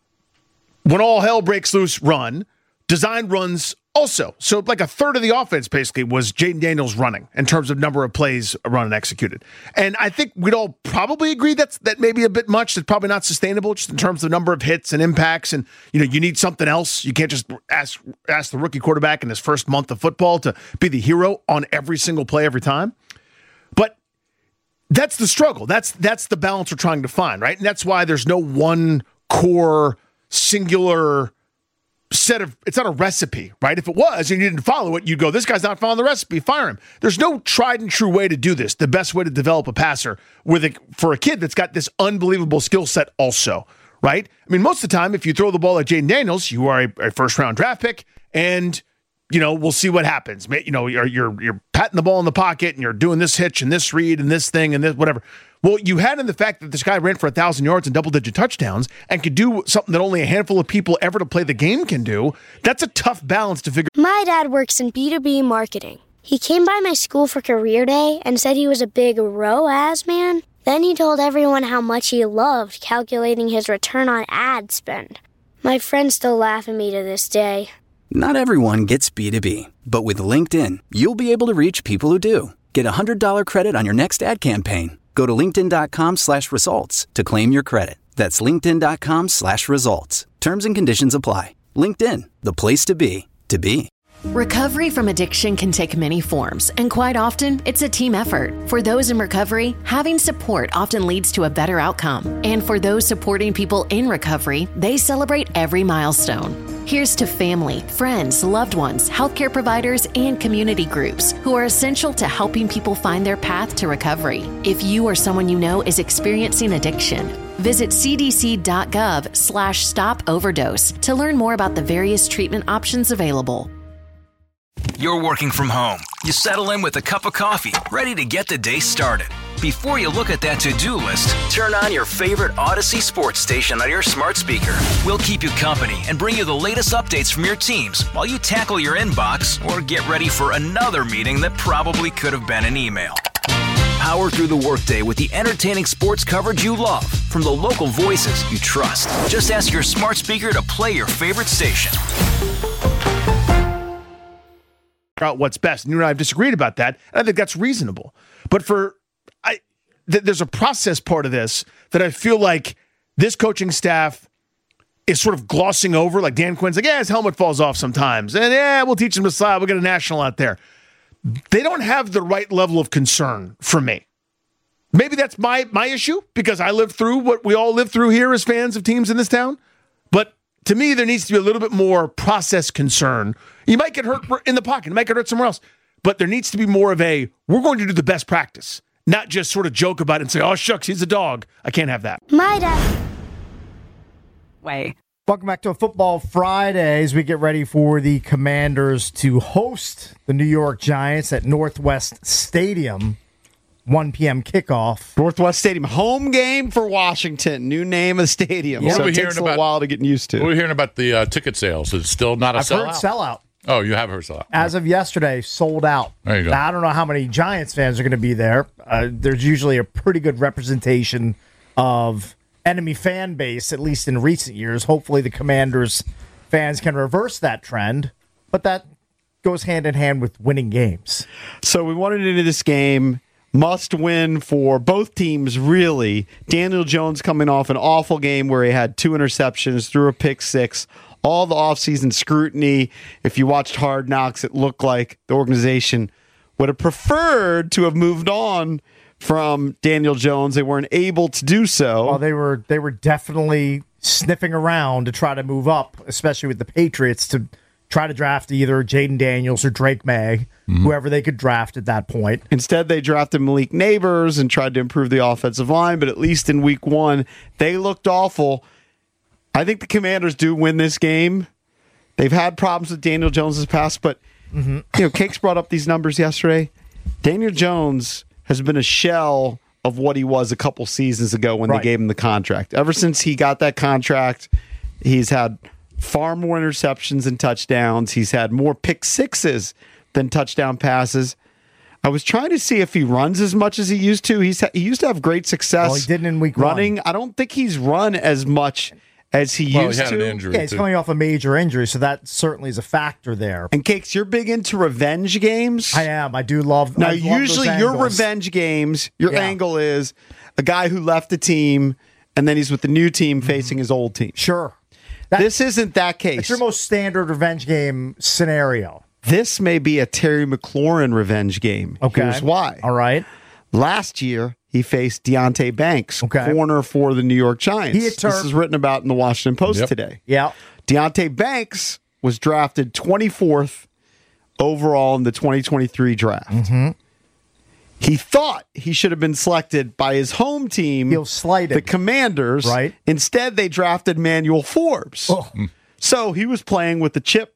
when all hell breaks loose, run. Designed runs also. So like a third of the offense basically was Jayden Daniels running in terms of number of plays run and executed. And I think we'd all probably agree that's that may be a bit much. That's probably not sustainable just in terms of number of hits and impacts. And, you know, you need something else. You can't just ask ask the rookie quarterback in his first month of football to be the hero on every single play every time. But that's the struggle. That's that's the balance we're trying to find, right? And that's why there's no one core singular set of, it's not a recipe, right? If it was and you didn't follow it, you'd go, this guy's not following the recipe, fire him. There's no tried and true way to do this. The best way to develop a passer with a, for a kid that's got this unbelievable skill set also, right? I mean, most of the time, if you throw the ball at Jayden Daniels, you are a, a first round draft pick, and you know, we'll see what happens. You know, you're you're you're patting the ball in the pocket and you're doing this hitch and this read and this thing and this whatever. Well, you had in the fact that this guy ran for a thousand yards and double-digit touchdowns and could do something that only a handful of people ever to play the game can do. That's a tough balance to figure. My dad works in B two B marketing. He came by my school for career day and said he was a big R O A S man. Then he told everyone how much he loved calculating his return on ad spend. My friends still laugh at me to this day. Not everyone gets B two B, but with LinkedIn, you'll be able to reach people who do. Get a one hundred dollars credit on your next ad campaign. Go to linkedin.com slash results to claim your credit. That's linkedin.com slash results. Terms and conditions apply. LinkedIn, the place to be, to be. Recovery from addiction can take many forms, and quite often, it's a team effort. For those in recovery, having support often leads to a better outcome. And for those supporting people in recovery, they celebrate every milestone. Here's to family, friends, loved ones, healthcare providers, and community groups who are essential to helping people find their path to recovery. If you or someone you know is experiencing addiction, visit cdc.gov slash stop overdose to learn more about the various treatment options available. You're working from home. You settle in with a cup of coffee, ready to get the day started. Before you look at that to-do list, turn on your favorite Odyssey sports station on your smart speaker. We'll keep you company and bring you the latest updates from your teams while you tackle your inbox or get ready for another meeting that probably could have been an email. Power through the workday with the entertaining sports coverage you love from the local voices you trust. Just ask your smart speaker to play your favorite station. Out what's best. And you and I have disagreed about that, and I think that's reasonable. But for I, th- there's a process part of this that I feel like this coaching staff is sort of glossing over. Like Dan Quinn's like, yeah, his helmet falls off sometimes, and yeah, we'll teach him to slide. We'll get a national out there. They don't have the right level of concern for me. Maybe that's my my issue because I lived through what we all live through here as fans of teams in this town. But to me, there needs to be a little bit more process concern. You might get hurt in the pocket. You might get hurt somewhere else. But there needs to be more of a, we're going to do the best practice, not just sort of joke about it and say, oh, shucks, he's a dog. I can't have that. My dad. Way. Welcome back to a Football Friday as we get ready for the Commanders to host the New York Giants at Northwest Stadium. one p.m. kickoff. Northwest Stadium, home game for Washington. New name of the stadium. What so are we it hearing takes a about, little while to get used to. What are we hearing about the uh, ticket sales? Is it still not a I've sellout? heard sellout. Oh, you have heard sellout. As of yesterday, sold out. There you go. Now, I don't know how many Giants fans are going to be there. Uh, there's usually a pretty good representation of enemy fan base, at least in recent years. Hopefully the Commanders fans can reverse that trend, but that goes hand in hand with winning games. So we wanted into this game. Must win for both teams, really. Daniel Jones coming off an awful game where he had two interceptions, threw a pick six. All the offseason scrutiny. If you watched Hard Knocks, it looked like the organization would have preferred to have moved on from Daniel Jones. They weren't able to do so. Well, they were they were definitely sniffing around to try to move up, especially with the Patriots, to try to draft either Jaden Daniels or Drake May, mm-hmm. whoever they could draft at that point. Instead, they drafted Malik Neighbors and tried to improve the offensive line, but at least in week one, they looked awful. I think the Commanders do win this game. They've had problems with Daniel Jones' past, but mm-hmm. you know, Cakes brought up these numbers yesterday. Daniel Jones has been a shell of what he was a couple seasons ago when right. they gave him the contract. Ever since he got that contract, he's had far more interceptions and touchdowns. He's had more pick sixes than touchdown passes. I was trying to see if he runs as much as he used to. He's he used to have great success. Well, he didn't in week running. one. I don't think he's run as much as he well, used he had to. An injury yeah, he's too. coming off a major injury, so that certainly is a factor there. And Cakes, you're big into revenge games. I am. I do love. Now, I love usually those your angles. revenge games, your Yeah. angle is a guy who left the team and then he's with the new team mm-hmm. facing his old team. Sure. That, this isn't that case. It's your most standard revenge game scenario. This may be a Terry McLaurin revenge game. Okay. Here's why. All right. Last year, he faced Deonte Banks, okay. corner for the New York Giants. He this is written about in the Washington Post yep. today. Yeah. Deonte Banks was drafted twenty-fourth overall in the twenty twenty-three draft. Mm-hmm. He thought he should have been selected by his home team, He'll slide the Commanders. Right. Instead, they drafted Manuel Forbes. Oh. So he was playing with the chip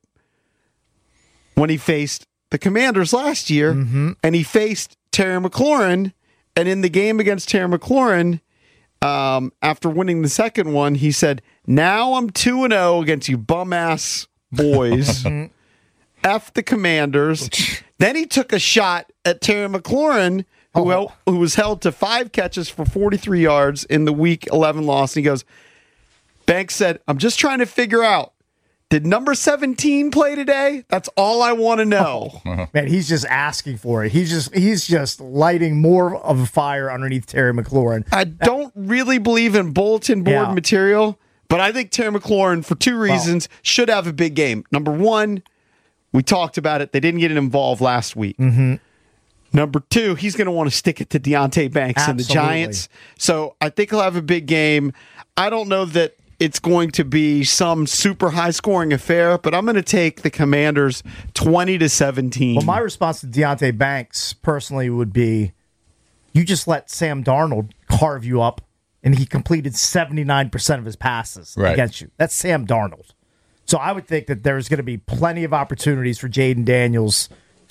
when he faced the Commanders last year, mm-hmm. and he faced Terry McLaurin. And in the game against Terry McLaurin, um, after winning the second one, he said, now I'm two and oh against you bum-ass boys. F the Commanders. Then he took a shot at Terry McLaurin, who, Oh. held, who was held to five catches for forty-three yards in the week eleven loss. And he goes, Banks said, I'm just trying to figure out, Did number seventeen play today? That's all I want to know. Oh, man, he's just asking for it. He's just he's just lighting more of a fire underneath Terry McLaurin. I don't really believe in bulletin board Yeah. material, but I think Terry McLaurin, for two reasons, well, should have a big game. Number one, we talked about it. They didn't get it involved last week. Mm-hmm. Number two, he's going to want to stick it to Deontay Banks Absolutely. and the Giants. So I think he'll have a big game. I don't know that it's going to be some super high-scoring affair, but I'm going to take the Commanders twenty to seventeen. Well, my response to Deontay Banks personally would be, you just let Sam Darnold carve you up, and he completed seventy-nine percent of his passes Right. against you. That's Sam Darnold. So I would think that there's going to be plenty of opportunities for Jaden Daniels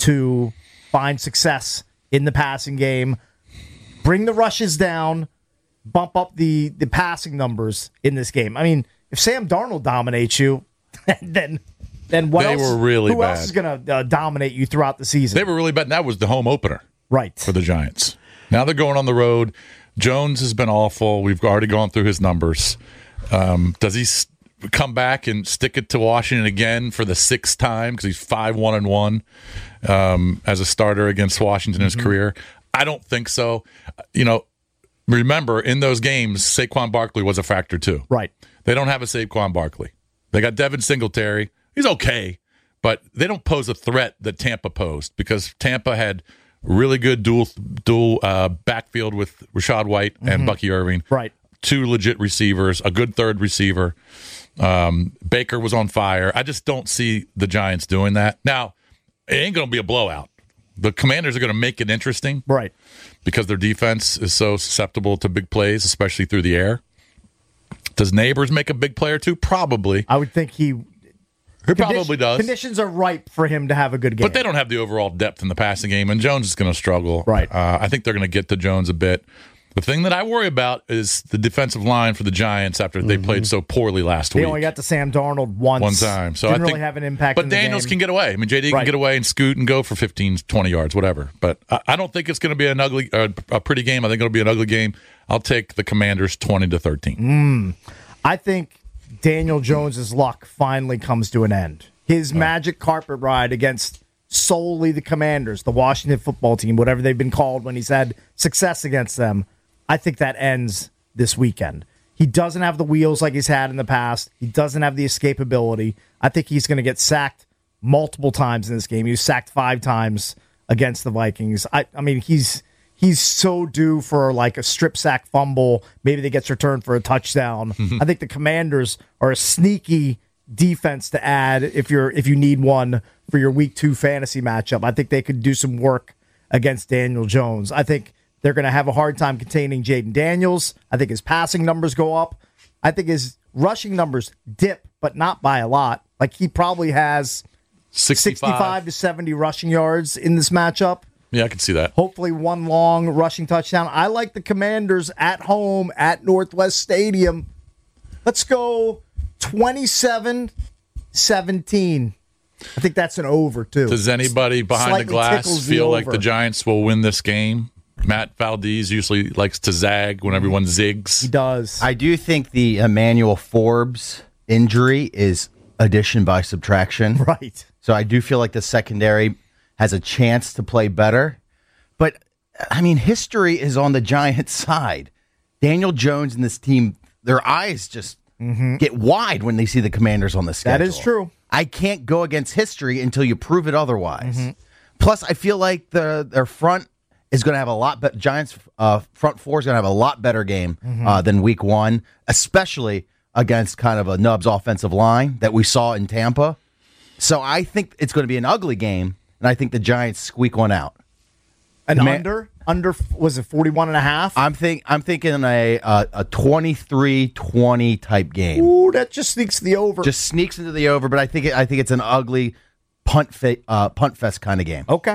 to find success in the passing game, bring the rushes down, bump up the, the passing numbers in this game. I mean, if Sam Darnold dominates you, then then what They else? were really who else bad. is going to uh, dominate you throughout the season? They were really bad, and that was the home opener. Right. For the Giants. Now they're going on the road. Jones has been awful. We've already gone through his numbers. Um, does he s- come back and stick it to Washington again for the sixth time? Because he's five one and one um, as a starter against Washington in his Mm-hmm. career. I don't think so. You know, remember, in those games, Saquon Barkley was a factor too. Right. They don't have a Saquon Barkley. They got Devin Singletary. He's okay, but they don't pose a threat that Tampa posed because Tampa had really good dual dual uh, backfield with Rashad White and Mhm. Bucky Irving. Right. Two legit receivers, a good third receiver. Um, Baker was on fire. I just don't see the Giants doing that. Now, it ain't going to be a blowout. The Commanders are going to make it interesting. Right. Because their defense is so susceptible to big plays, especially through the air. Does Neighbors make a big play or two? Probably. I would think he... He probably does. Conditions are ripe for him to have a good game. But they don't have the overall depth in the passing game, and Jones is going to struggle. Right. Uh, I think they're going to get to Jones a bit. The thing that I worry about is the defensive line for the Giants after they played so poorly last They week. only got to Sam Darnold once. One time. So Didn't I think, really have an impact But in the Daniels game. can get away. I mean, J D Right. can get away and scoot and go for fifteen, twenty yards, whatever. But I, I don't think it's going to be an ugly, uh, a pretty game. I think it'll be an ugly game. I'll take the Commanders twenty to thirteen. Mm. I think Daniel Jones's luck finally comes to an end. His magic carpet ride against solely the Commanders, the Washington football team, whatever they've been called when he's had success against them, I think that ends this weekend. He doesn't have the wheels like he's had in the past. He doesn't have the escapability. I think he's going to get sacked multiple times in this game. He was sacked five times against the Vikings. I, I mean, he's he's so due for like a strip sack fumble. Maybe they gets returned for a touchdown. I think the Commanders are a sneaky defense to add if you're if you need one for your week two fantasy matchup. I think they could do some work against Daniel Jones. I think they're going to have a hard time containing Jaden Daniels. I think his passing numbers go up. I think his rushing numbers dip, but not by a lot. Like he probably has sixty-five, sixty-five to seventy rushing yards in this matchup. Yeah, I can see that. Hopefully one long rushing touchdown. I like the Commanders at home at Northwest Stadium. Let's go twenty-seven seventeen. I think that's an over, too. Does anybody behind Slightly the glass tickles feel the like over. the Giants will win this game? Matt Valdez usually likes to zag when everyone zigs. He does. I do think the Emmanuel Forbes injury is addition by subtraction. Right. So I do feel like the secondary has a chance to play better. But, I mean, history is on the Giants' side. Daniel Jones and this team, their eyes just get wide when they see the Commanders on the schedule. That is true. I can't go against history until you prove it otherwise. Plus, I feel like the their front is going to have a lot better. Giants' uh, front four is going to have a lot better game uh, than week one, especially against kind of a Nubs offensive line that we saw in Tampa. So I think it's going to be an ugly game, and I think the Giants squeak one out. An Man- under? Under, was it forty-one and a half? I'm think I'm thinking a a, a twenty-three twenty type game. Ooh, that just sneaks the over. Just sneaks into the over, but I think it, I think it's an ugly punt fe- uh, punt fest kind of game. Okay.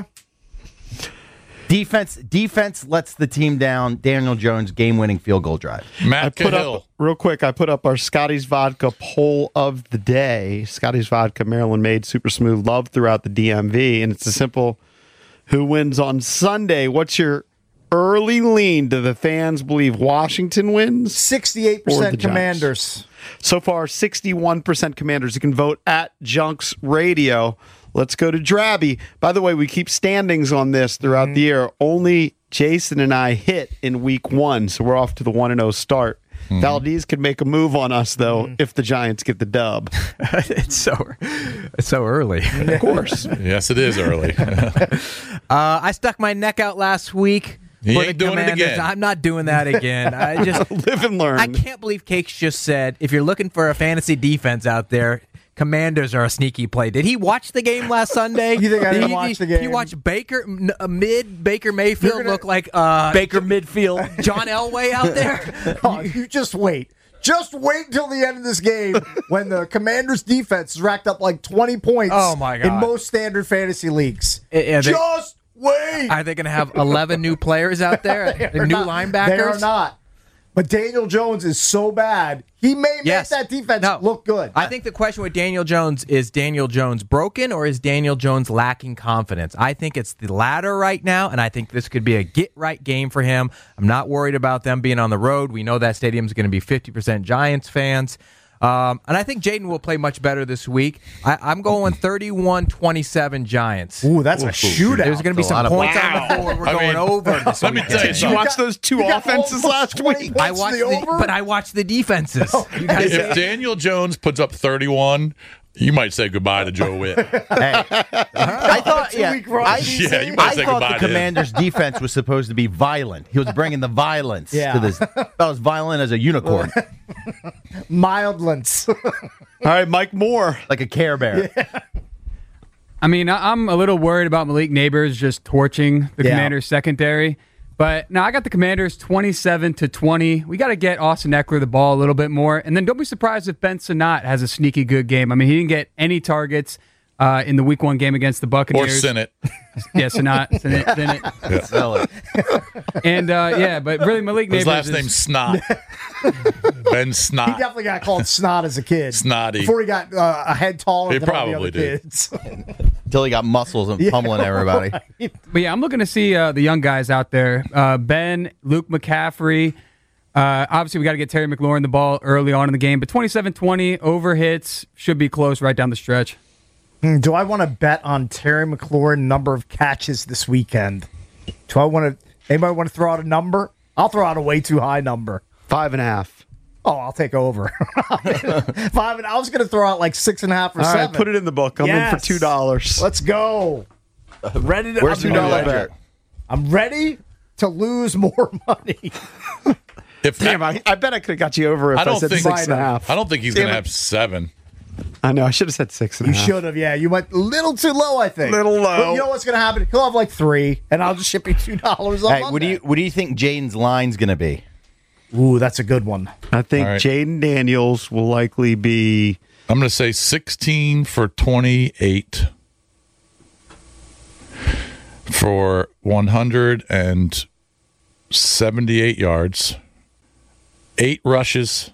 Defense defense lets the team down. Daniel Jones game winning field goal drive. Matt I put up real quick. I put up our Scotty's Vodka poll of the day. Scotty's Vodka, Maryland made, super smooth, loved throughout the D M V, and it's a simple: who wins on Sunday? What's your early lean? Do the fans believe Washington wins? Sixty-eight Or the percent Giants? Commanders. So far, sixty-one percent Commanders. You can vote at Junks Radio. Let's go to Drabby. By the way, we keep standings on this throughout mm-hmm. the year. Only Jason and I hit in week one, so we're off to the one and oh start. Mm-hmm. Valdez could make a move on us, though, mm-hmm. if the Giants get the dub. It's so it's so early. Of course. Yes, it is early. uh, I stuck my neck out last week. You for ain't the doing it again. I'm not doing that again. I just live and learn. I can't believe Cakes just said, if you're looking for a fantasy defense out there, Commanders are a sneaky play. Did he watch the game last Sunday? You think I didn't he, watch he, the game? He watched Baker, uh, mid Baker Mayfield gonna, look like uh, Baker midfield. John Elway out there? Oh, you just wait. Just wait until the end of this game when the Commanders' defense has racked up like twenty points oh my God. in most standard fantasy leagues. Yeah, they, just wait. Are they going to have eleven new players out there? new not, linebackers? They are not. But Daniel Jones is so bad, he may yes. make that defense no. look good. I think the question with Daniel Jones is Daniel Jones broken or is Daniel Jones lacking confidence? I think it's the latter right now, and I think this could be a get-right game for him. I'm not worried about them being on the road. We know that stadium is going to be fifty percent Giants fans. Um, and I think Jaden will play much better this week. I, I'm going thirty-one twenty-seven Giants. Ooh, that's a shootout. There's going to be some points wow. on the board. We're I going mean, over this let me weekend. tell you Did you watch those two offenses last week? I watched, the, the but I watched the defenses. Oh, you guys If Daniel Jones puts up thirty-one, you might say goodbye to Joe Witt. Hey, I thought, yeah, I, Yeah, you might I say thought goodbye the to him. Commander's defense was supposed to be violent. He was bringing the violence Yeah. to this. That was violent as a unicorn, Mildlance. All right, Mike Moore. like a Care Bear. Yeah. I mean, I- I'm a little worried about Malik Neighbors just torching the Yeah. Commanders secondary. But no, I got the Commanders twenty-seven to twenty. We got to get Austin Eckler the ball a little bit more. And then don't be surprised if Ben Sinnott has a sneaky good game. I mean, he didn't get any targets uh, in the week one game against the Or Buccaneers. Sinnott. Yeah, Sinnott. Sinnott, Sinnott. Yeah. Sell it. And uh, yeah, but really Malik His Neighbors last is- name's Snot. Ben He Snot. definitely got called snot as a kid. Snotty. Before he got uh, a head taller He than all the probably other did. kids. Until he got muscles and pummeling everybody. But yeah, I'm looking to see uh, the young guys out there. Uh, Ben, Luke McCaffrey. Uh, obviously, we got to get Terry McLaurin the ball early on in the game. But twenty-seven twenty, over hits, should be close right down the stretch. Hmm, Do I want to bet on Terry McLaurin number of catches this weekend? Do I want to? Anybody want to throw out a number? I'll throw out a way too high number. Five and a half. Oh, I'll take over. Five and I was going to throw out like six and a half or All seven. right, put it in the book. I'm in Yes. for two dollars. Let's go. Ready to? Where's I'm the ready. dollar bet? I'm ready to lose more money. If Damn, I, I bet I could have got you over if I I, don't said think six and a half. I don't think he's Damn going to it. have seven. I know. I should have said six and a You half. should have, yeah. You went a little too low, I think. Little low. But you know what's going to happen? He'll have like three, and I'll just ship you two dollars on Hey, Monday. what do you what do you think Jaden's line's going to be? Ooh, that's a good one. I think All right. Jaden Daniels will likely be. I'm going to say sixteen for twenty-eight for one hundred seventy-eight yards, eight rushes,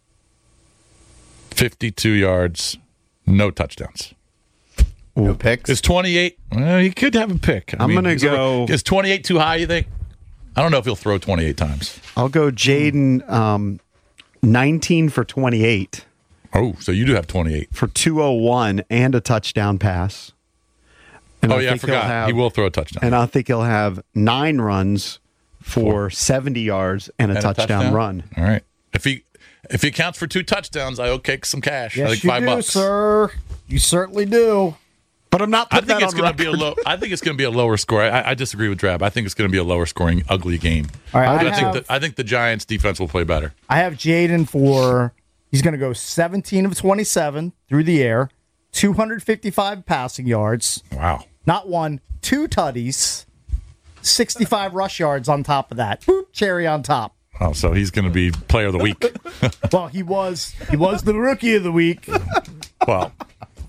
fifty-two yards, no touchdowns. No picks? Is twenty-eight? Well, he could have a pick. I I'm mean, gonna is there- go- Is twenty-eight too high, you think? I don't know if he'll throw twenty-eight times. I'll go Jaden um, nineteen for twenty-eight. Oh, so you do have twenty-eight. For two oh one and a touchdown pass. And oh, yeah, I think he'll forgot. have- he will throw a touchdown. And I think he'll have nine runs for seventy yards and a, And touchdown, run. All right. If he if he counts for two touchdowns, I owe Cake some cash. Yes, I think you five do, bucks. sir. You certainly do. But I'm not I putting think that it's on going to be a record. low. I think it's going to be a lower score. I, I disagree with Drab. I think it's going to be a lower scoring, ugly game. All right, But I I, think have- the, I think the Giants' defense will play better. I have Jaden for, he's going to go seventeen of twenty-seven through the air, two hundred fifty-five passing yards. Wow. Not one, two tutties, sixty-five rush yards on top of that. Boop, cherry on top. Oh, so he's going to be player of the week. Well, he was he was the rookie of the week. Well,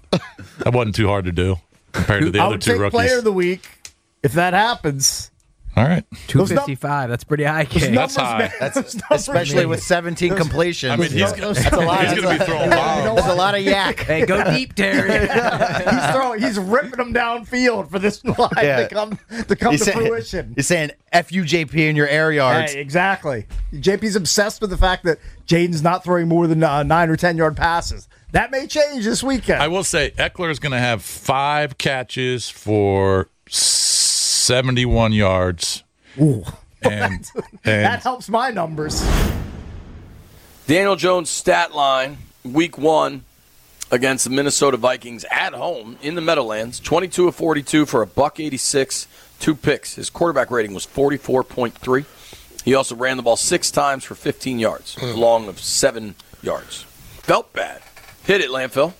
that wasn't too hard to do compared to the I other would two take rookies. player of the week if that happens. All right. two fifty-five. That's pretty high, King. That's high. That's especially with seventeen completions. I mean, he's, that's a lot. he's going to be throwing bombs. That's a lot of yak. Hey, go deep, Terry. he's throwing, he's ripping them downfield for this line Yeah. to come to come He's to saying- fruition. He's saying F U J P in your air yards. Hey, exactly. J P's obsessed with the fact that Jaden's not throwing more than uh, nine or ten yard passes. That may change this weekend. I will say Eckler is going to have five catches for seventy-one yards. Ooh. And, that and helps my numbers. Daniel Jones' stat line, week one against the Minnesota Vikings at home in the Meadowlands, twenty-two of forty-two for a buck eighty-six, two picks. His quarterback rating was forty-four point three. He also ran the ball six times for fifteen yards, mm. long of seven yards. Felt bad. Hit it, Landfill.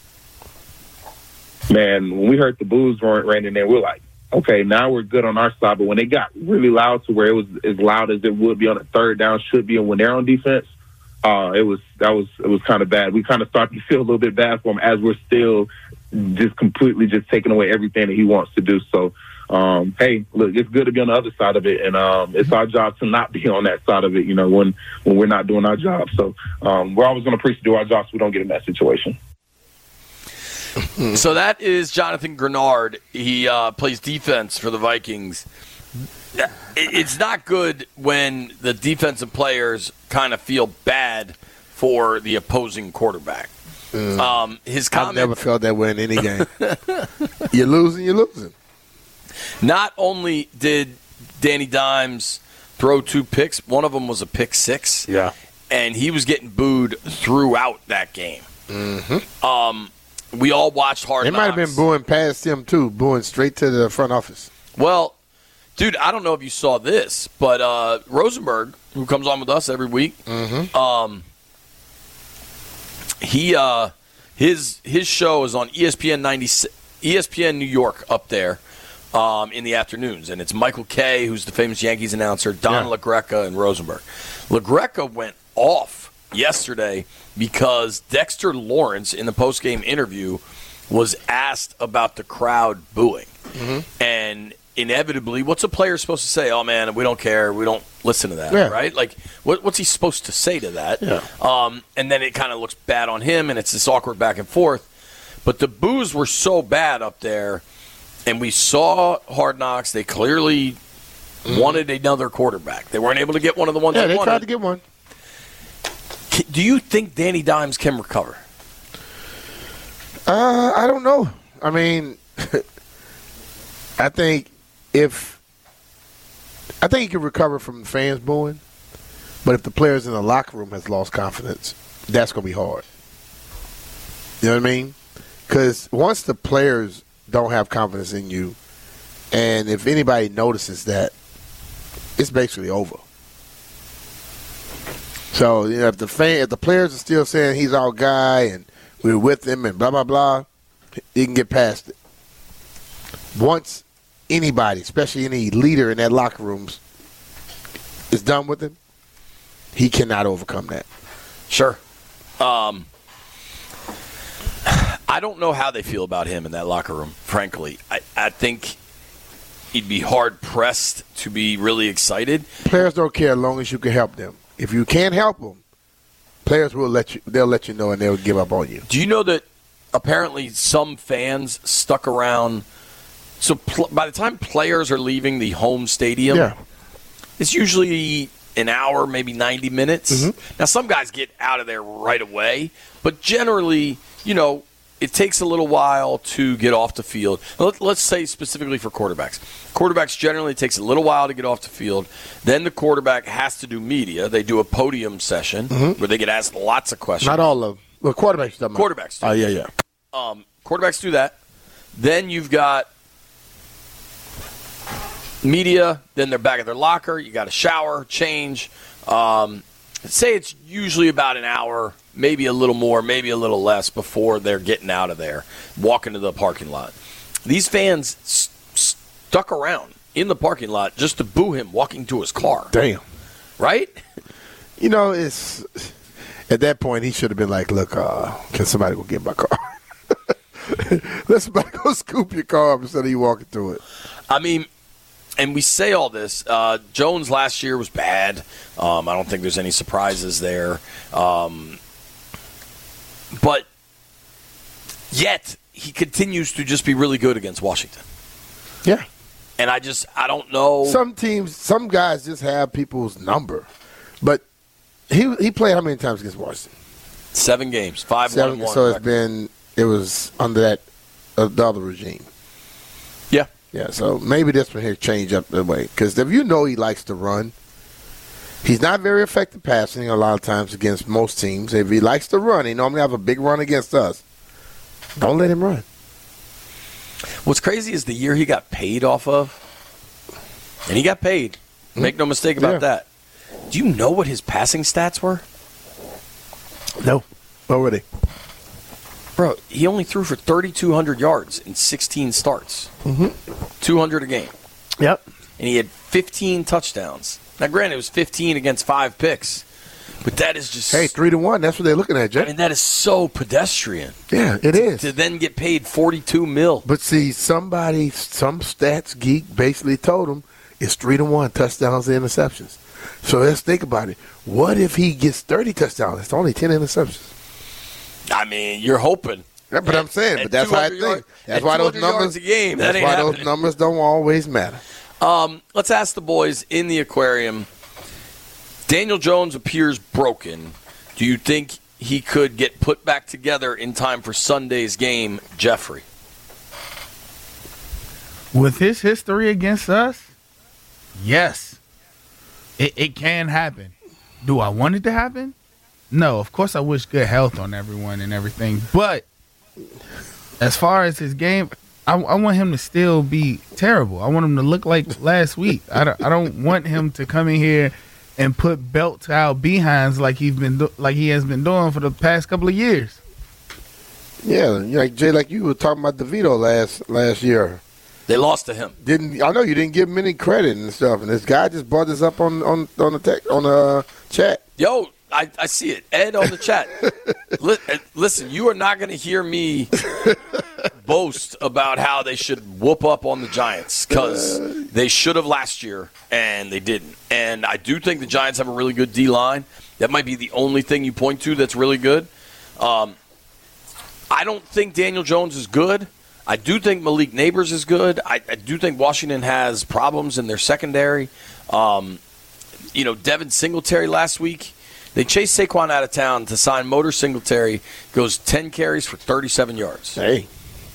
Man, when we heard the boos weren't ran in there, we were like, okay, now we're good on our side. But when it got really loud to where it was as loud as it would be on a third down, should be, and when they're on defense, uh, it was that was it was kind of bad. We kind of started to feel a little bit bad for him as we're still just completely just taking away everything that he wants to do. So, um, hey, look, it's good to be on the other side of it, and um, it's our job to not be on that side of it. You know, when when we're not doing our job. So um, we're always going to preach to do our job so we don't get in that situation. So that is Jonathan Grenard. He uh, plays defense for the Vikings. It's not good when the defensive players kind of feel bad for the opposing quarterback. Mm. Um, his comment, I've never felt that way in any game. You're losing, you're losing. Not only did Danny Dimes throw two picks, one of them was a pick six. Yeah. And he was getting booed throughout that game. Mm-hmm. Um, we all watched Hard They Knocks. might have been booing past him, too, booing straight to the front office. Well, dude, I don't know if you saw this, but uh, Rosenberg, who comes on with us every week, mm-hmm. um, he uh, his his show is on E S P N ninety, E S P N New York up there um, in the afternoons, and it's Michael Kay, who's the famous Yankees announcer, Don Yeah. LaGreca, and Rosenberg. LaGreca went off yesterday because Dexter Lawrence in the postgame interview was asked about the crowd booing. Mm-hmm. And inevitably, what's a player supposed to say? Oh, man, we don't care. We don't listen to that, Yeah. right? Like, what, what's he supposed to say to that? Yeah. Um, and then it kind of looks bad on him, and it's this awkward back and forth. But the boos were so bad up there, and we saw Hard Knocks. They clearly mm-hmm. wanted another quarterback. They weren't able to get one of the ones Yeah, they, they wanted. tried to get one. Do you think Danny Dimes can recover? Uh, I don't know. I mean, I think if I think he can recover from the fans booing, but if the players in the locker room has lost confidence, that's going to be hard. You know what I mean? Because once the players don't have confidence in you, and if anybody notices that, it's basically over. So you know, if the fan, if the players are still saying he's our guy and we're with him and blah blah blah, he can get past it. Once anybody, especially any leader in that locker room, is done with him, he cannot overcome that. Sure. Um, I don't know how they feel about him in that locker room, frankly. I, I think he'd be hard-pressed to be really excited. Players don't care as long as you can help them. If you can't help them, players will let you. They'll let you know, and they'll give up on you. Do you know that apparently some fans stuck around? So pl- by the time players are leaving the home stadium, Yeah. it's usually an hour, maybe ninety minutes. Mm-hmm. Now, some guys get out of there right away, but generally, you know, it takes a little while to get off the field. Let, let's say specifically for quarterbacks. Quarterbacks generally it takes a little while to get off the field. Then the quarterback has to do media. They do a podium session Mm-hmm. where they get asked lots of questions. Not all of them. Well, quarterbacks. Don't Quarterbacks do. Oh yeah, yeah. Um, quarterbacks do that. Then you've got media. Then they're back at their locker. You got a shower, change. Um, say it's usually about an hour, maybe a little more, maybe a little less before they're getting out of there, walking to the parking lot. These fans s- stuck around in the parking lot just to boo him walking to his car. Damn. Right? You know, it's at that point he should have been like, "Look, uh, can somebody go get my car? Let somebody go scoop your car up instead of you walking through it." I mean, and we say all this. Uh, Jones last year was bad. Um, I don't think there's any surprises there. Um, but yet he continues to just be really good against Washington. Yeah. And I just, I don't know. Some teams, some guys just have people's number. But he he played how many times against Washington? Seven games, five Seven, one and one. So it's been, it was under that uh, the other regime. Yeah. Yeah, so maybe this one here change up the way. Because if you know he likes to run, he's not very effective passing a lot of times against most teams. If he likes to run, he normally have a big run against us. Don't let him run. What's crazy is the year he got paid off of, and he got paid. Make no mistake about Yeah. that. Do you know what his passing stats were? No. What were they? Bro, he only threw for thirty-two hundred yards in sixteen starts. Mm-hmm. two hundred a game. Yep. And he had fifteen touchdowns. Now, granted, it was fifteen against five picks, but that is just... Hey, three to one. That's what they're looking at, Jay. I mean, that is so pedestrian. Yeah, it is. To then get paid forty-two mil. But see, somebody, some stats geek basically told him it's three to one touchdowns and interceptions. So let's think about it. What if he gets thirty touchdowns? It's only ten interceptions. I mean, you're hoping. Yeah, but I'm saying, but that's how I think. Yard, that's why those yards numbers. a game. That's That ain't why happening. those numbers don't always matter. Um, let's ask the boys in the aquarium. Daniel Jones appears broken. Do you think he could get put back together in time for Sunday's game, Jeffrey? With his history against us, yes, it, it can happen. Do I want it to happen? No, of course I wish good health on everyone and everything. But as far as his game, I, I want him to still be terrible. I want him to look like last week. I don't, I don't want him to come in here and put belts out behinds like he's been do, like he has been doing for the past couple of years. Yeah, like Jay, like you were talking about DeVito last last year. They lost to him. Didn't I know you didn't give him any credit and stuff, and this guy just brought this up on on on the tech on the uh, chat. Yo, I, I see it. Ed on the chat. Li- listen, you are not going to hear me boast about how they should whoop up on the Giants because they should have last year and they didn't. And I do think the Giants have a really good D-line. That might be the only thing you point to that's really good. Um, I don't think Daniel Jones is good. I do think Malik Neighbors is good. I, I do think Washington has problems in their secondary. Um, you know, Devin Singletary last week, they chased Saquon out of town to sign Motor Singletary. Goes ten carries for thirty-seven yards. Hey.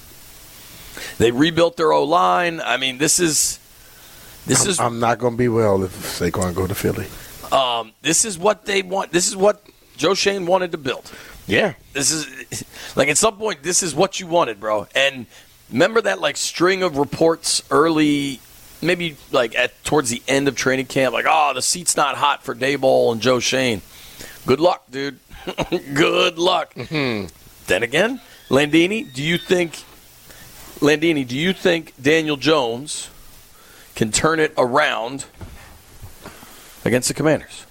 They rebuilt their O-line. I mean, this is this I'm, is I'm not going to be well if Saquon go to Philly. um, this is what they want. This is what Joe Shane wanted to build. Yeah. This is like at some point this is what you wanted, bro. And remember that like string of reports early, maybe like at towards the end of training camp, like, oh, the seat's not hot for Daboll and Joe Shane. Good luck, dude. Good luck. Mm-hmm. Then again, Landini, do you think Landini, do you think Daniel Jones can turn it around against the Commanders?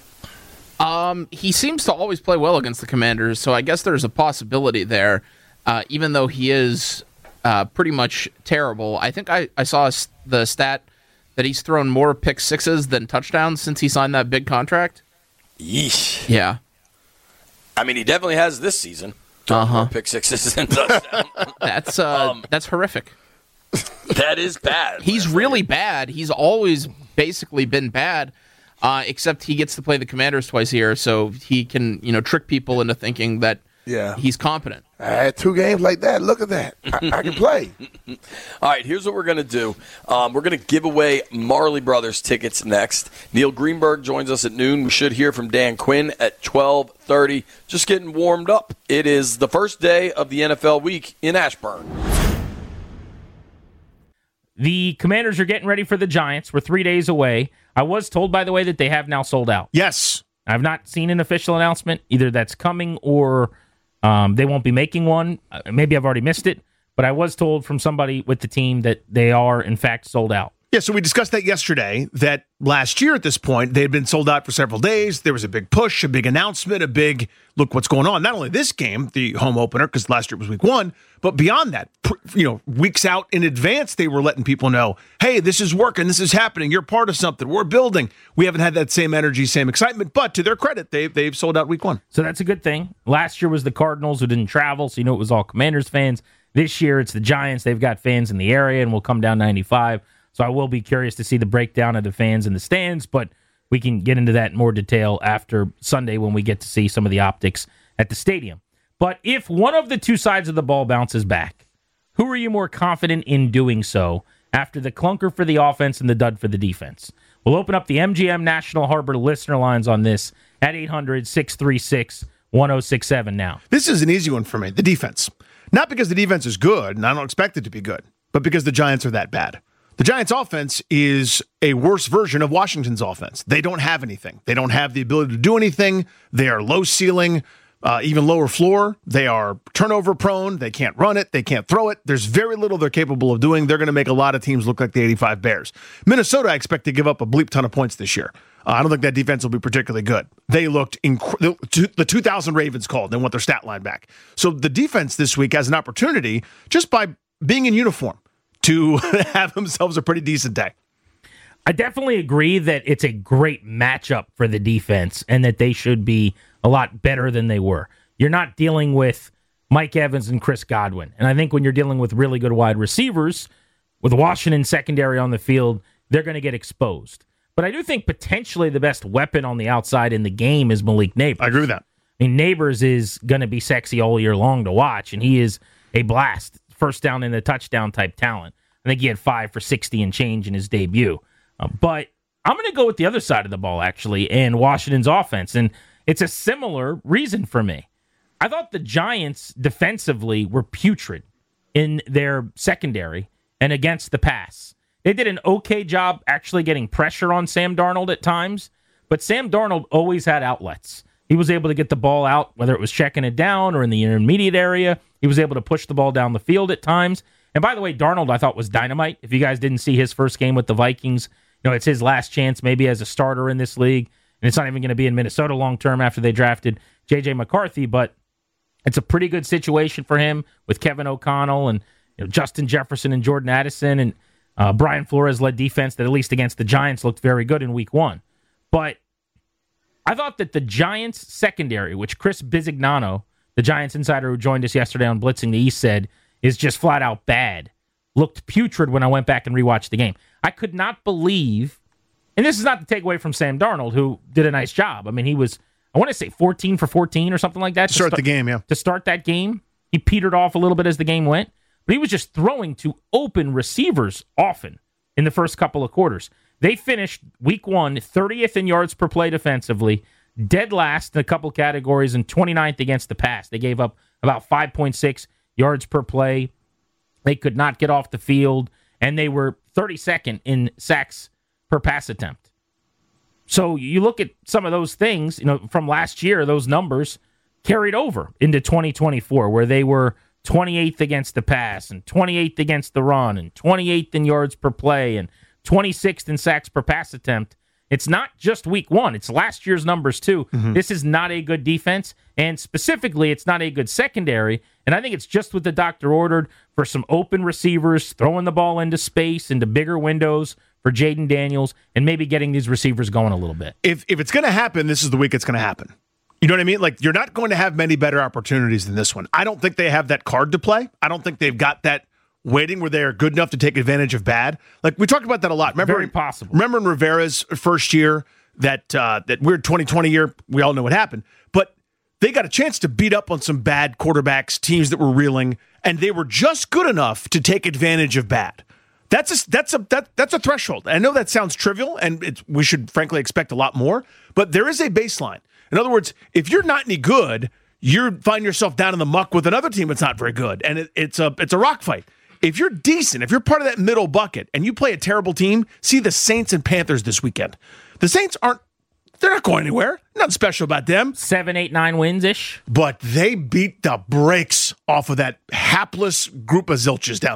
Um, he seems to always play well against the Commanders, so I guess there's a possibility there. Uh, even though he is uh, pretty much terrible, I think I, I saw the stat that he's thrown more pick sixes than touchdowns since he signed that big contract. Yeesh. Yeah. I mean, he definitely has this season. Uh-huh. More pick sixes and touchdown. That's uh, Um, that's horrific. That is bad. He's really bad. He's always basically been bad, uh, except he gets to play the Commanders twice a year, so he can, you know, trick people into thinking that Yeah. he's competent. I had two games like that. Look at that. I, I can play. All right, here's what we're going to do. Um, we're going to give away Marley Brothers tickets next. Neil Greenberg joins us at noon. We should hear from Dan Quinn at twelve thirty. Just getting warmed up. It is the first day of the N F L week in Ashburn. The Commanders are getting ready for the Giants. We're three days away. I was told, by the way, that they have now sold out. Yes. I've not seen an official announcement. Either that's coming or um, they won't be making one. Uh, maybe I've already missed it. But I was told from somebody with the team that they are, in fact, sold out. Yeah, so we discussed that yesterday, that last year at this point, they had been sold out for several days. There was a big push, a big announcement, a big, look what's going on. Not only this game, the home opener, because last year was week one, but beyond that, you know, weeks out in advance, they were letting people know, hey, this is working, this is happening, you're part of something, we're building. We haven't had that same energy, same excitement, but to their credit, they've, they've sold out week one. So that's a good thing. Last year was the Cardinals who didn't travel, so you know it was all Commanders fans. This year, it's the Giants. They've got fans in the area, and we'll come down ninety-five. So I will be curious to see the breakdown of the fans in the stands, but we can get into that in more detail after Sunday when we get to see some of the optics at the stadium. But if one of the two sides of the ball bounces back, who are you more confident in doing so after the clunker for the offense and the dud for the defense? We'll open up the M G M National Harbor listener lines on this at eight hundred, six three six, one oh six seven now. This is an easy one for me, the defense. Not because the defense is good, and I don't expect it to be good, but because the Giants are that bad. The Giants' offense is a worse version of Washington's offense. They don't have anything. They don't have the ability to do anything. They are low ceiling, uh, even lower floor. They are turnover prone. They can't run it. They can't throw it. There's very little they're capable of doing. They're going to make a lot of teams look like the eighty-five Bears. Minnesota, I expect to give up a bleep ton of points this year. Uh, I don't think that defense will be particularly good. They looked incredible. The two thousand Ravens called. They want their stat line back. So the defense this week has an opportunity just by being in uniform to have themselves a pretty decent day. I definitely agree that it's a great matchup for the defense and that they should be a lot better than they were. You're not dealing with Mike Evans and Chris Godwin. And I think when you're dealing with really good wide receivers, with Washington secondary on the field, they're going to get exposed. But I do think potentially the best weapon on the outside in the game is Malik Nabers. I agree with that. I mean, Nabers is going to be sexy all year long to watch, and he is a blast. First down and a touchdown type talent. I think he had five for sixty and change in his debut. Uh, but I'm going to go with the other side of the ball, actually, and Washington's offense. And it's a similar reason for me. I thought the Giants defensively were putrid in their secondary and against the pass. They did an okay job actually getting pressure on Sam Darnold at times, but Sam Darnold always had outlets. He was able to get the ball out, whether it was checking it down or in the intermediate area. He was able to push the ball down the field at times. And by the way, Darnold, I thought, was dynamite. If you guys didn't see his first game with the Vikings, you know, it's his last chance maybe as a starter in this league. And it's not even going to be in Minnesota long-term after they drafted J J McCarthy, but it's a pretty good situation for him with Kevin O'Connell and you know, Justin Jefferson and Jordan Addison and uh, Brian Flores-led defense that at least against the Giants looked very good in week one. But I thought that the Giants secondary, which Chris Bisignano, the Giants insider who joined us yesterday on Blitzing the East, said is just flat out bad, looked putrid when I went back and rewatched the game. I could not believe, and this is not to take away from Sam Darnold, who did a nice job. I mean, he was, I want to say fourteen for fourteen or something like that. To start, start the game, yeah. To start that game. He petered off a little bit as the game went, but he was just throwing to open receivers often in the first couple of quarters. They finished week one, thirtieth in yards per play defensively, dead last in a couple categories, and twenty-ninth against the pass. They gave up about five point six yards per play. They could not get off the field, and they were thirty-second in sacks per pass attempt. So you look at some of those things, you know, from last year, those numbers carried over into twenty twenty-four, where they were twenty-eighth against the pass and twenty-eighth against the run and twenty-eighth in yards per play and twenty-sixth in sacks per pass attempt. It's not just week one. It's last year's numbers, too. Mm-hmm. This is not a good defense, and specifically, it's not a good secondary, and I think it's just what the doctor ordered for some open receivers, throwing the ball into space, into bigger windows for Jayden Daniels, and maybe getting these receivers going a little bit. If if it's going to happen, this is the week it's going to happen. You know what I mean? Like, you're not going to have many better opportunities than this one. I don't think they have that card to play. I don't think they've got that waiting where they are good enough to take advantage of bad. Like, we talked about that a lot. Remember, Very possible. Remember in Rivera's first year, that uh, that weird twenty twenty year, we all know what happened. But they got a chance to beat up on some bad quarterbacks, teams that were reeling, and they were just good enough to take advantage of bad. That's a, that's a that that's a threshold. I know that sounds trivial, and it's, we should frankly expect a lot more, but there is a baseline. In other words, if you're not any good, you find yourself down in the muck with another team that's not very good, and it, it's a it's a rock fight. If you're decent, if you're part of that middle bucket, and you play a terrible team, see the Saints and Panthers this weekend. The Saints aren't, they're not going anywhere. Nothing special about them. Seven, eight, nine wins-ish. But they beat the brakes off of that hapless group of zilches down there.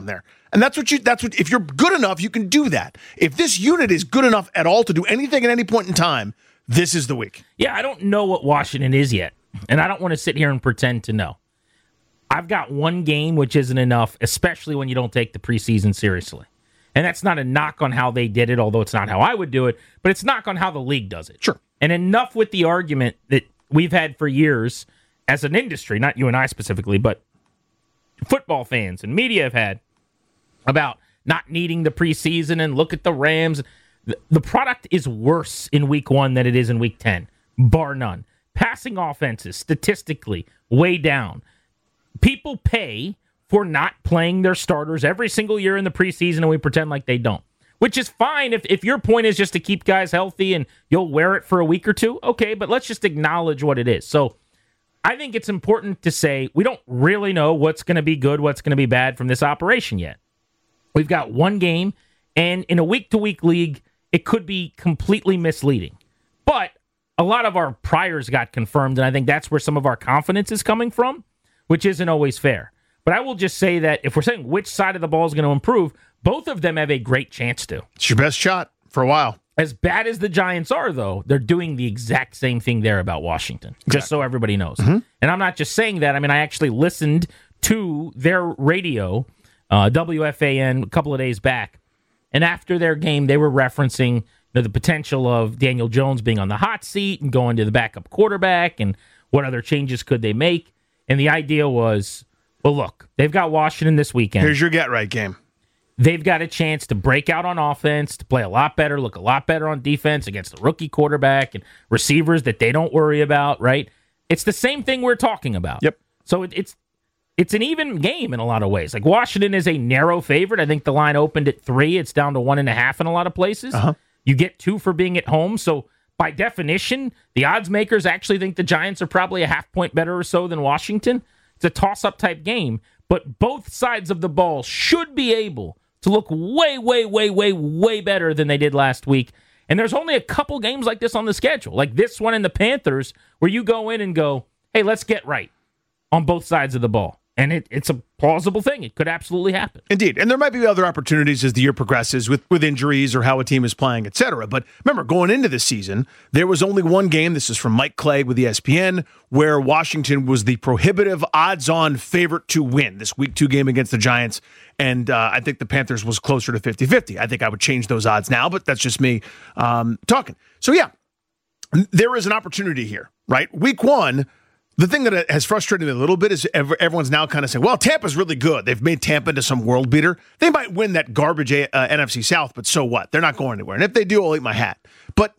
And that's what you, that's what, if you're good enough, you can do that. If this unit is good enough at all to do anything at any point in time, this is the week. Yeah, I don't know what Washington is yet. And I don't want to sit here and pretend to know. I've got one game, which isn't enough, especially when you don't take the preseason seriously. And that's not a knock on how they did it, although it's not how I would do it, but it's a knock on how the league does it. Sure. And enough with the argument that we've had for years as an industry, not you and I specifically, but football fans and media have had about not needing the preseason and look at the Rams. The product is worse in week one than it is in week ten, bar none. Passing offenses, statistically, way down. People pay for not playing their starters every single year in the preseason, and we pretend like they don't. Which is fine if, if your point is just to keep guys healthy and you'll wear it for a week or two. Okay, but let's just acknowledge what it is. So I think it's important to say we don't really know what's going to be good, what's going to be bad from this operation yet. We've got one game, and in a week-to-week league, it could be completely misleading. But a lot of our priors got confirmed, and I think that's where some of our confidence is coming from, which isn't always fair. But I will just say that if we're saying which side of the ball is going to improve, both of them have a great chance to. It's your best shot for a while. As bad as the Giants are, though, they're doing the exact same thing there about Washington, just exactly. so everybody knows. Mm-hmm. And I'm not just saying that. I mean, I actually listened to their radio, uh, W F A N, a couple of days back, and after their game, they were referencing you know, the potential of Daniel Jones being on the hot seat and going to the backup quarterback and what other changes could they make. And the idea was, well, look, they've got Washington this weekend. Here's your get-right game. They've got a chance to break out on offense, to play a lot better, look a lot better on defense against the rookie quarterback and receivers that they don't worry about, right? It's the same thing we're talking about. Yep. So it, it's it's an even game in a lot of ways. Like Washington is a narrow favorite. I think the line opened at three. It's down to one and a half in a lot of places. Uh-huh. You get two for being at home. So by definition, the odds makers actually think the Giants are probably a half point better or so than Washington. It's a toss-up type game, but both sides of the ball should be able to look way, way, way, way, way better than they did last week. And there's only a couple games like this on the schedule, like this one and the Panthers, where you go in and go, hey, let's get right on both sides of the ball. And it, it's a plausible thing. It could absolutely happen. Indeed. And there might be other opportunities as the year progresses with, with injuries or how a team is playing, et cetera. But remember, going into this season, there was only one game, this is from Mike Clegg with E S P N, where Washington was the prohibitive odds-on favorite to win this week two game against the Giants. And uh, I think the Panthers was closer to fifty-fifty. I think I would change those odds now, but that's just me um, talking. So, yeah, there is an opportunity here, right? Week one, the thing that has frustrated me a little bit is everyone's now kind of saying, well, Tampa's really good. They've made Tampa into some world beater. They might win that garbage uh, N F C South, but so what? They're not going anywhere. And if they do, I'll eat my hat. But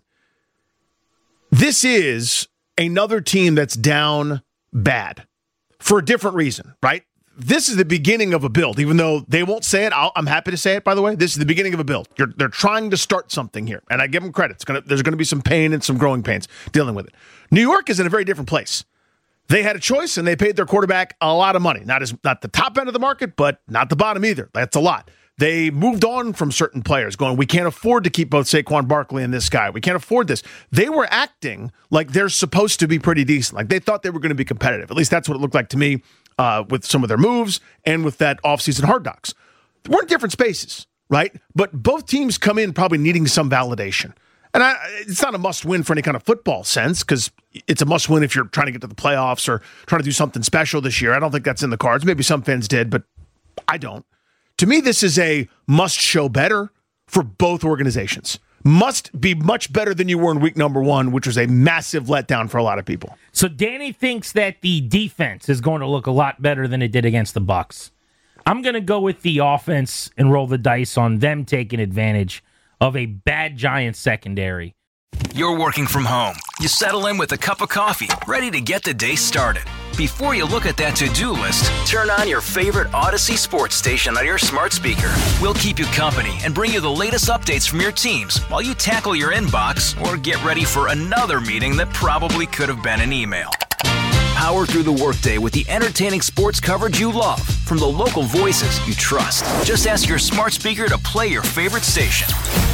this is another team that's down bad for a different reason, right? This is the beginning of a build, even though they won't say it. I'll, I'm happy to say it, by the way. This is the beginning of a build. You're, they're trying to start something here, and I give them credit. It's gonna, there's going to be some pain and some growing pains dealing with it. New York is in a very different place. They had a choice, and they paid their quarterback a lot of money. Not as not the top end of the market, but not the bottom either. That's a lot. They moved on from certain players, going, we can't afford to keep both Saquon Barkley and this guy. We can't afford this. They were acting like they're supposed to be pretty decent. Like they thought they were going to be competitive. At least that's what it looked like to me uh, with some of their moves and with that offseason hard knocks. We're in different spaces, right? But both teams come in probably needing some validation. And I, it's not a must-win for any kind of football sense because it's a must-win if you're trying to get to the playoffs or trying to do something special this year. I don't think that's in the cards. Maybe some fans did, but I don't. To me, this is a must-show better for both organizations. Must be much better than you were in week number one, which was a massive letdown for a lot of people. So Danny thinks that the defense is going to look a lot better than it did against the Bucs. I'm going to go with the offense and roll the dice on them taking advantage of a bad Giants secondary. You're working from home. You settle in with a cup of coffee, ready to get the day started. Before you look at that to-do list, turn on your favorite Odyssey sports station on your smart speaker. We'll keep you company and bring you the latest updates from your teams while you tackle your inbox or get ready for another meeting that probably could have been an email. Power through the workday with the entertaining sports coverage you love from the local voices you trust. Just ask your smart speaker to play your favorite station.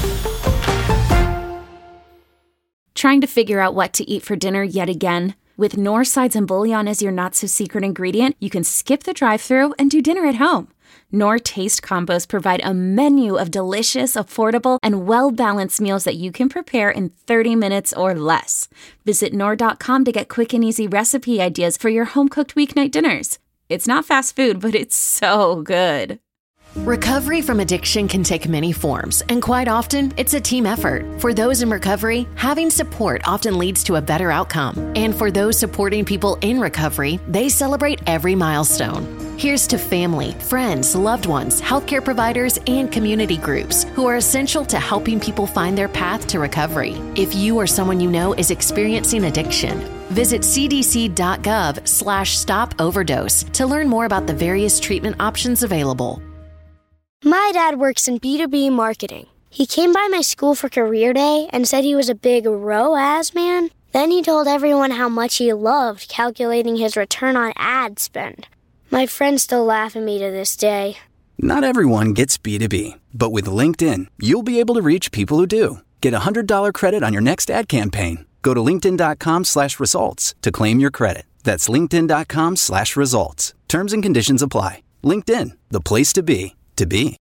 Trying to figure out what to eat for dinner yet again? With North Sides and Bouillon as your not-so-secret ingredient, you can skip the drive-thru and do dinner at home. Knorr Taste Combos provide a menu of delicious, affordable, and well-balanced meals that you can prepare in thirty minutes or less. Visit Knorr dot com to get quick and easy recipe ideas for your home-cooked weeknight dinners. It's not fast food, but it's so good. Recovery from addiction can take many forms, and quite often, it's a team effort. For those in recovery, having support often leads to a better outcome. And for those supporting people in recovery, they celebrate every milestone. Here's to family, friends, loved ones, healthcare providers, and community groups who are essential to helping people find their path to recovery. If you or someone you know is experiencing addiction, visit c d c dot gov slash stop overdose to learn more about the various treatment options available. My dad works in B two B marketing. He came by my school for career day and said he was a big R O A S man. Then he told everyone how much he loved calculating his return on ad spend. My friends still laugh at me to this day. Not everyone gets B two B, but with LinkedIn, you'll be able to reach people who do. Get a one hundred dollars credit on your next ad campaign. Go to linkedin dot com slash results to claim your credit. That's linkedin dot com slash results. Terms and conditions apply. LinkedIn, the place to be, to be.